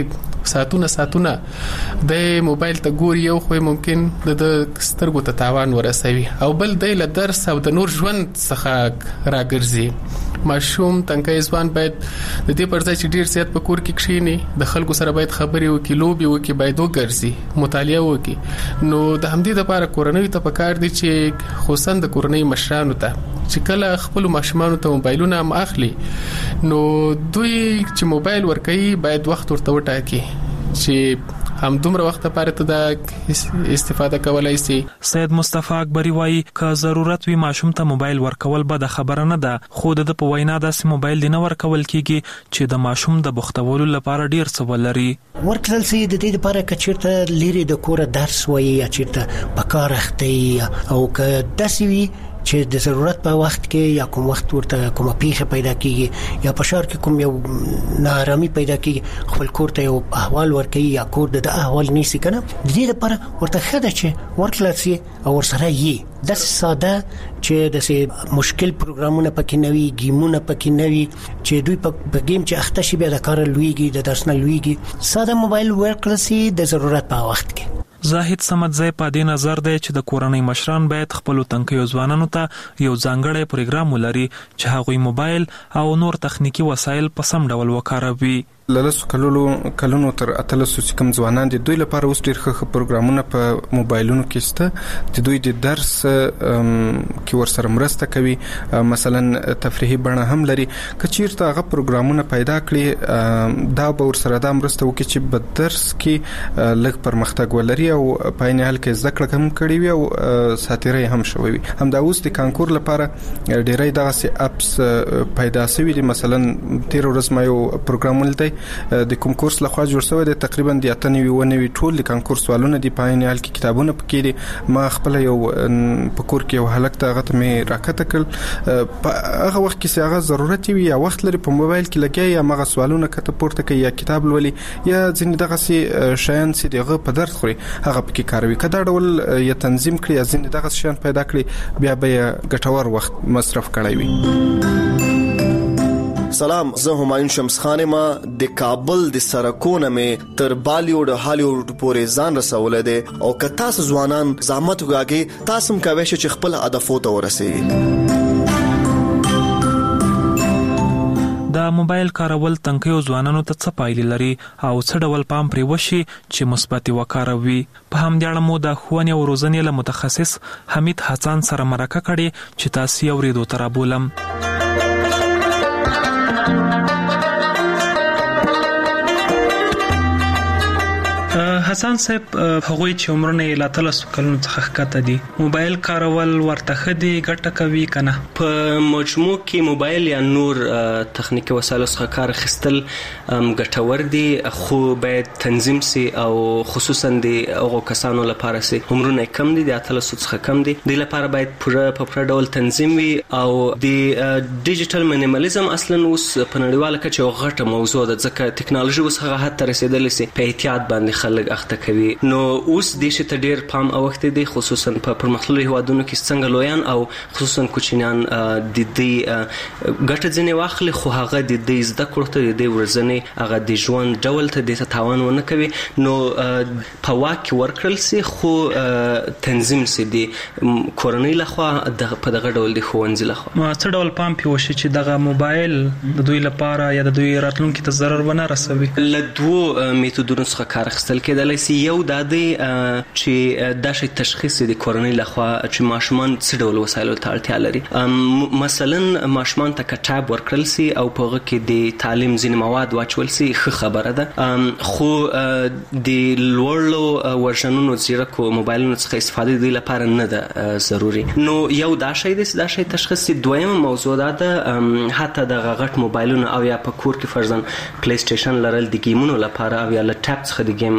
ساتونه ساتونه د موبایل ته ګوري او خو ممکن د سترګو ته تاوان ورسوي او بل د له درس او د نور ژوند څخه راګرځي. ماشوم تنکي ځوان باید د دې پر ځای چې ډیر زیات په کور کې کښینی د خلکو سره باید خبرې وکړي، لوبي وکړي، باید وګرځي، مطالعه وکړي. نو د همدې لپاره کورنۍ ته پکار دي چې خصوصا د کورنۍ مشرانو ته چې کله خپل ماشومان ته موبایلونه هم اخلي نو دوی چې موبایل ورکوي باید وخت ورته وټاکي چې هم دومره وخت لپاره ته د استفاده کولای شي. سید مصطفی اکبری وایي که ضرورت وي ماشوم ته موبایل ورکول به د خبره نه ده، خو د په وینا داسې موبایل دی نه ورکول کیږي چې د ماشوم د بوختولو لپاره ډیر څه ولري. ورکړل سي د دې لپاره کچیرته لري د کور درس وایي یا چیرته په کار اخته او که داسې وي چې د ضرورت په وخت کې یا کوم وخت ورته کومه پیښه پیدا کیږي یا په شهر کې کوم یو نارامي پیدا کیږي خپل کور ته یو احوال ورکوي یا کور د احوال نیسي کنه د دې لپاره ورته خده چې ورکړل سي او ورسره یې د ساده چې د مشکل پروګرامونه پکې نوي گیمونه پکې نوي چې دوی په گیم چې اخته شي بیا د کار لویږي د درس نه لویږي ساده موبایل ورکړل سي د ضرورت په وخت کې. زاهد سمدزی په دې نظر دی چې د کورنۍ مشران باید خپل تنکیو ځوانانو ته یو ځانګړی پروګرام ولري چې هغوی موبایل او نور تخنیکی وسایل په سم ډول وکاروي. لاسو کلونو کلونو تر اتلسو چې کوم ځوانان دي دوی لپاره اوس ډېر ښه پروګرامونه په موبایلونو کې شته چې دوی د درس کې ورسره مرسته کوي، مثلا تفریحي بڼه هم لري. کچیرته هغه پروګرامونه پیدا کړي دا به ورسره د مرسته وکړي چې په درس کې لږ پرمختګ ولري او په عین حال کې زده کړه هم کړي وي او ساتیري هم شوي وي. هم دا اوس د کانکور لپاره ډېرې دغه اپس پیدا شوي دي. مثلا تیر ورځ ما یو پروګرام ولته د کوم کورس لخوا جوړ شوی دی، تقریبا د اتنوي ونوي ټول د کانکور سوالونه دی په عین حال کې کتابونه پکې دي. ما خپل یو په کور کې یو هلک ته غته مې راکته کړ په هغه وخت کې هغه ضرورت وي یا وخت لري په موبایل کې لګي یا مغه سوالونه کته پورته کوي یا کتاب لولي یا ځینې دغه سي شیان چې دغه په درس خوري هغه پکې کاروي. کدا ډول یا تنظیم کړی یا ځینې دغه شیان پیدا کړی بیا به ګټور وخت مصرف کړی وي. سلام، زه همایون شمس خان ما د کابل د سرکونه مې تر بالیوډ هالیوډ پورې ځان رسولې ده او که تاسو ځوانان زحمت وکړئ تاسو هم کوئ چې خپل هدفو ته ورسئ. د موبایل کارول تنکیو ځوانانو ته څه پایلې لري او څه ډول پام پرې وشي چې مثبت وکاروي. په همدې اړه مو د ښوونې او روزنې له متخصص حمید حسن سره مرکه کړې چې تاسو یې اورېدو ته رابولم. حسن صاحب هغوی چې عمرونه لا تلسو کلونو څخه ښکته دي موبایل کارول ورته خدي ګټه کوي کنه؟ په مجموع کې موبایل یا نور تخنیکی وسایل څخه کار اخیستل ګټور دي، خو باید تنظیم سي او خصوصا د هغو کسانو لپاره سي عمرونه کم دي د اتلسو څخه کم دي د لپاره باید پوره په پوره ډول تنظیم وي او د ډیجیټل مینیمالیزم اصلا اوس په نړیواله کچه یو غټه موضوع ده ځکه ټکنالوژي اوس هغه حد ته رسیدلې سي په احتیاط باندې خلک اخته کوي. نو اوس د شي ته ډیر پام اوخته دي خصوصا په پرمختللو هیوادونو کې څنګه لویان او خصوصا کوچنیان د دې ګټه ځنې واخلي خو هغه د دې زده کړو ته د ورځنې هغه د ژوند ډول ته د تاوان ونه کوي. نو په واکه ورکړل سي خو تنظیم سي دي کورنۍ لخوا د په دغه ډول د خوندې لخوا ما څه ډول پام پیوشي چې دغه موبایل د دوی لپاره یا د دوی راتلونکو ته ضرر ونه رسوي. له دوه میتودونو څخه کار اخیستل کېدای شي. یو د دې چې د شي تشخیص د کورنۍ لخوا چې ماشومان څه ډول وسایلو ته اړتیا لري. مثلا ماشومان ته کتاب ورکړل سي او په هغه کې د تعلیم ځینې مواد واچول سي ښه خبره ده، خو د لوړلو ورژنونو زیرکو موبایلونو څخه استفاده د لپاره نه ده ضروري. نو یو دا شی د دا شی تشخیص. دویمه موضوع ده حتی د غټ موبایلونو او یا په کور کې فرضاً پلی سټیشن لرل د گیمونو لپاره او یا لپټاپ څخه د گیم استفاده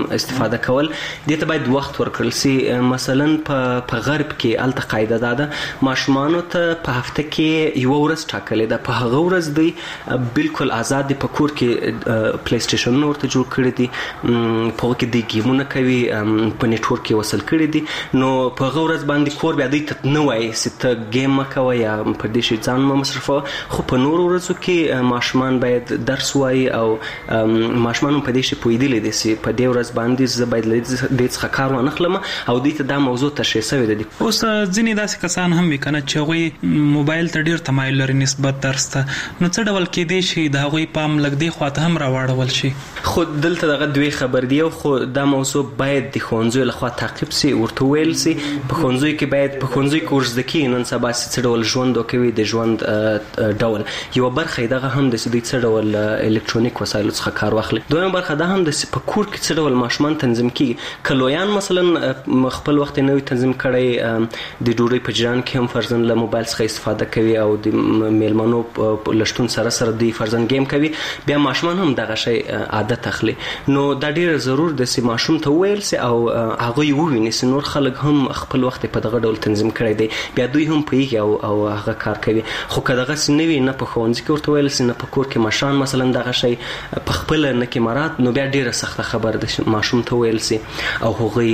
استفاده کول د ته باید وخت ورکړل سي. مثلا په غرب کې الته قاعده ده ماشومان ته په هفته کې یو ورځ ټاکلې ده، په هغه ورځ دی بالکل آزاد دي، په کور کې پلی سټیشن ورته جوړ کړی دي، په هغه کې د گیمونه کوي، په نیټورک کې وصل کړی دي. نو په هغه ورځ باندې کور بیا دوی ته نه وایي چې ته گیم مه کوه یا په دې شي ځان مه مصرفوه، خو په نورو ورځو کې ماشومان باید درس وایي او ماشومان هم په دې شي پوهېدلی دي چې په دې ورځ باندې زه باید له دې څخه کار وانخلم او دوی ته دا موضوع تشریح شوې ده. اوس ځینې داسې کسان هم وي که نه چې هغوی موبایل ته ډېر تمایل لري نسبت درس ته، نو څه ډول کېدی شي د هغوی پام لږ دې خوا ته هم راواړول شي؟ خو دلته دغه دوی خبر دی، خو دا موضوع باید د ښوونځیو لخوا تعقیب سي، ورته ویل سي په ښوونځیو کې باید په ښوونځیو کې ورزده کېږي نن سبا چې څه ډول ژوند وکوي، د ژوند ډول یوه برخه یې دغه هم ده چې دوی څه ډول الکترونیک وسایلو څخه کار واخلي. دویمه برخه دا هم ده چې په کور کې څه ډول ماشومان تنظیم کېږي. که لویان مثلا خپل وخت یې نه وي تنظیم کړی، د ډوډۍ په جریان کې هم فرضاً له موبایل څخه استفاده کوي او د میلمنو له شتون سره سره دوی فرضاً گیم کوي، بیا ماشومان هم دغه شی عادت اخلي. نو دا ډېر ضرور ده چې ماشوم ته وویل سي او هغوی وویني چې نور خلک هم خپل وخت په دغه ډول تنظیم کړی دی، بیا دوی هم پوهېږي او او هغه کار کوي. خو که دغسې نه وي، نه په ښوونځي کې ورته ویل سي، نه په کور کې مشران مثلا دغه شی په خپله نه کې مراد، نو بیا ډېره سخته خبره ده چې ماشوم ته ویل سي او هغوی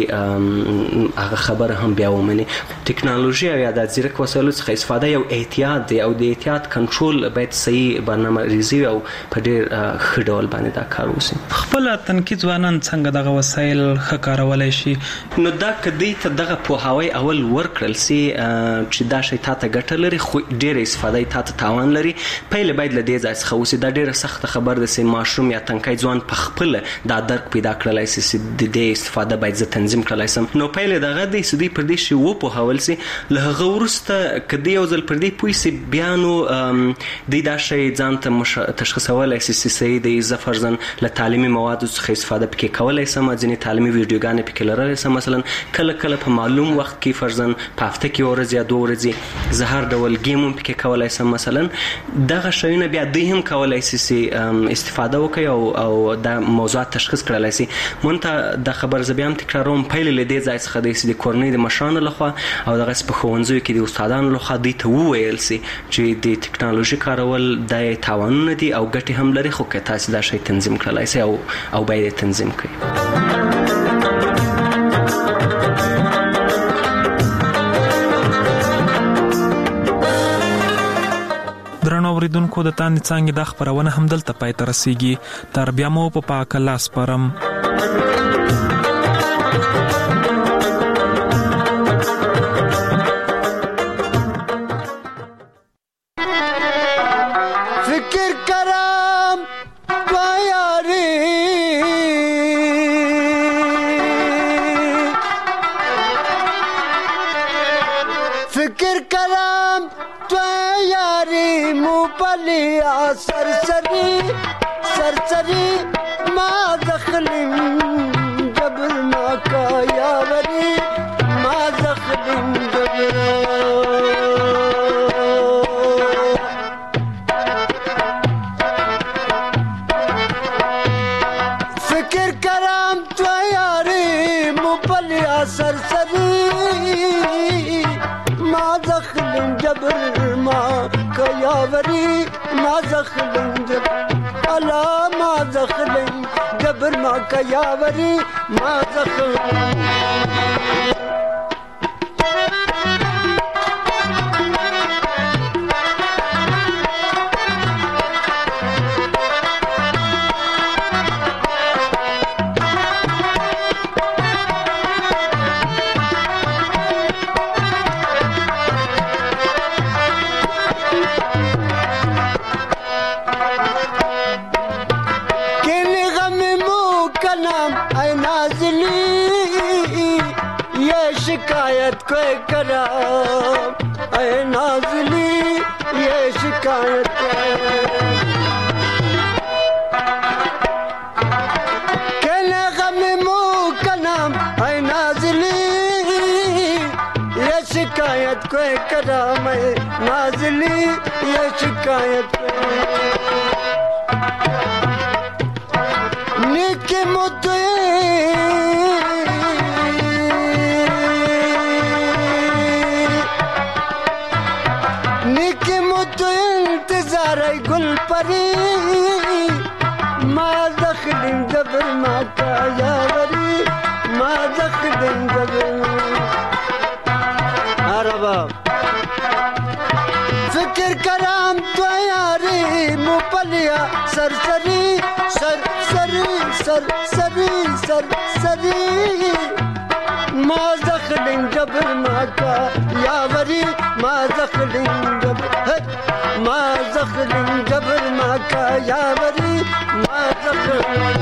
هغه خبره هم بیا ومني. ټکنالوژي او یا د ځیرک وسایلو څخه استفاده یو احتیاط دی او د احتیاط کنټرول باید صحیح برنامه ریزي او په ډېر ښه ډول باندې دا کار وشي. خپله تنکي ځوانان څنګه دغه وسایل ښه کارولی شي؟ نو دا که دوی ته دغه پوهاوی اول ورکړل سي چې دا شی تا ته ګټه لري خو ډېره استفاده یې تا ته تاوان لري، پیله باید له دې ځای څخه وسي. دا ډېره سخته خبر ده چې ماشوم یا تنکی ځوان په خپله دا درک پیدا کړلی سي چې د دې استفاده باید زه تنظیم کړلی سم. نو پیله دغه دی چې دوی پر دې شي وپوهول سي، له هغه وروسته که دوی یو ځل پر دې پوه سي بیا نو دوی دا شی ځان ته تشخیصولی سي چې صحیح دی، زه فرضاً له تعلیمي موادو څخه استفاده پکې کولی سم، ځینې تعلیمي ویډیوګانې پکې لرلی سم، مثلا کله کله په معلوم وخت کې فرضاً په هفته کې یو ورځ یا دوه ورځې زه هر ډول ګیم هم پکې کولی سم. مثلا دغه شیونه بیا دوی هم کولی سي چې استفاده وکړي او او دا موضوعات تشخیص کړلی سي. مونته دا خبر زه بیا هم تکراروم، پیل له دې ځای څخه دی چې د کورنۍ د مشرانو لخوا او دغسې په ښوونځیو کې د استادانو لخوا دوی ته وویل سي چې د ټکنالوژي کارول دا یې تاوانونه دي او ګټې هم لري، خو که تاسې دا شی تنظیم کړلی سي او او باید یې تنظیم کړئ. درنو اوریدونکو، د تاندې څانګې دا خپرونه همدلته پای ته رسیږي. تر بیا مو په پاک الله سپارم. فکر کرم بیاری فکر کرم یاری مو پلیا سرسری سرسری ما دخلم جبر ما کا یاوری ما دخلم جبر فکر کرم تو یاری مو پلیا سرسری ما دخلم جبر ما کیاوری ما دخلم جبر الا ما دخلم جبر ما کیاوری ما دخلم शिकायत कोई करा ऐ नाज़ली ये शिकायत केले गम मुँह का नाम ऐ नाज़ली ये शिकायत कोई करा मैं नाज़ली ये शिकायत निके मुद्दे جبر ما کا یاوری ما زخدن جبر عربا فکر کرام تو یاری مپلیا سرسری سرسری سرسری سرسری ما زخدن جبر ما کا یاوری ما زخدن جبر ما زخدن جبر ما کا یاوری ما زخدن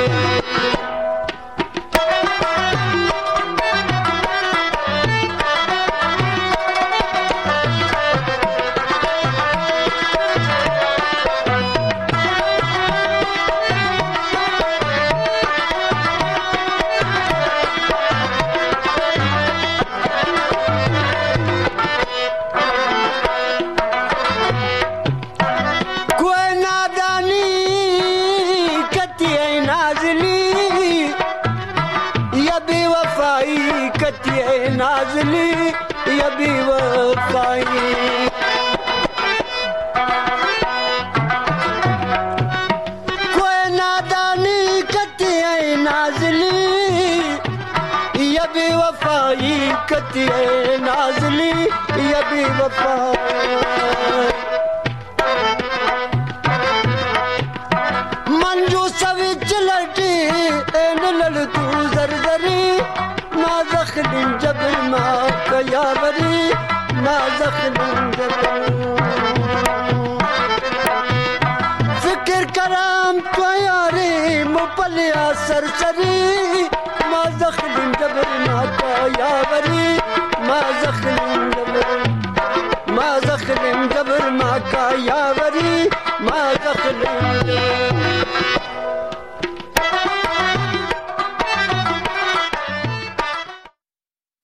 नाज़ली या बेवफाई कोई नादानी कती है नाज़ली या बेवफाई कती है नाज़ली या बेवफाई मंजू सविच लटी एन लड़ तू जरजरी ما زخدن جبر ما كيابري ما زخدن جبر فكر كرام تو ياري مپليا سرسري ما زخدن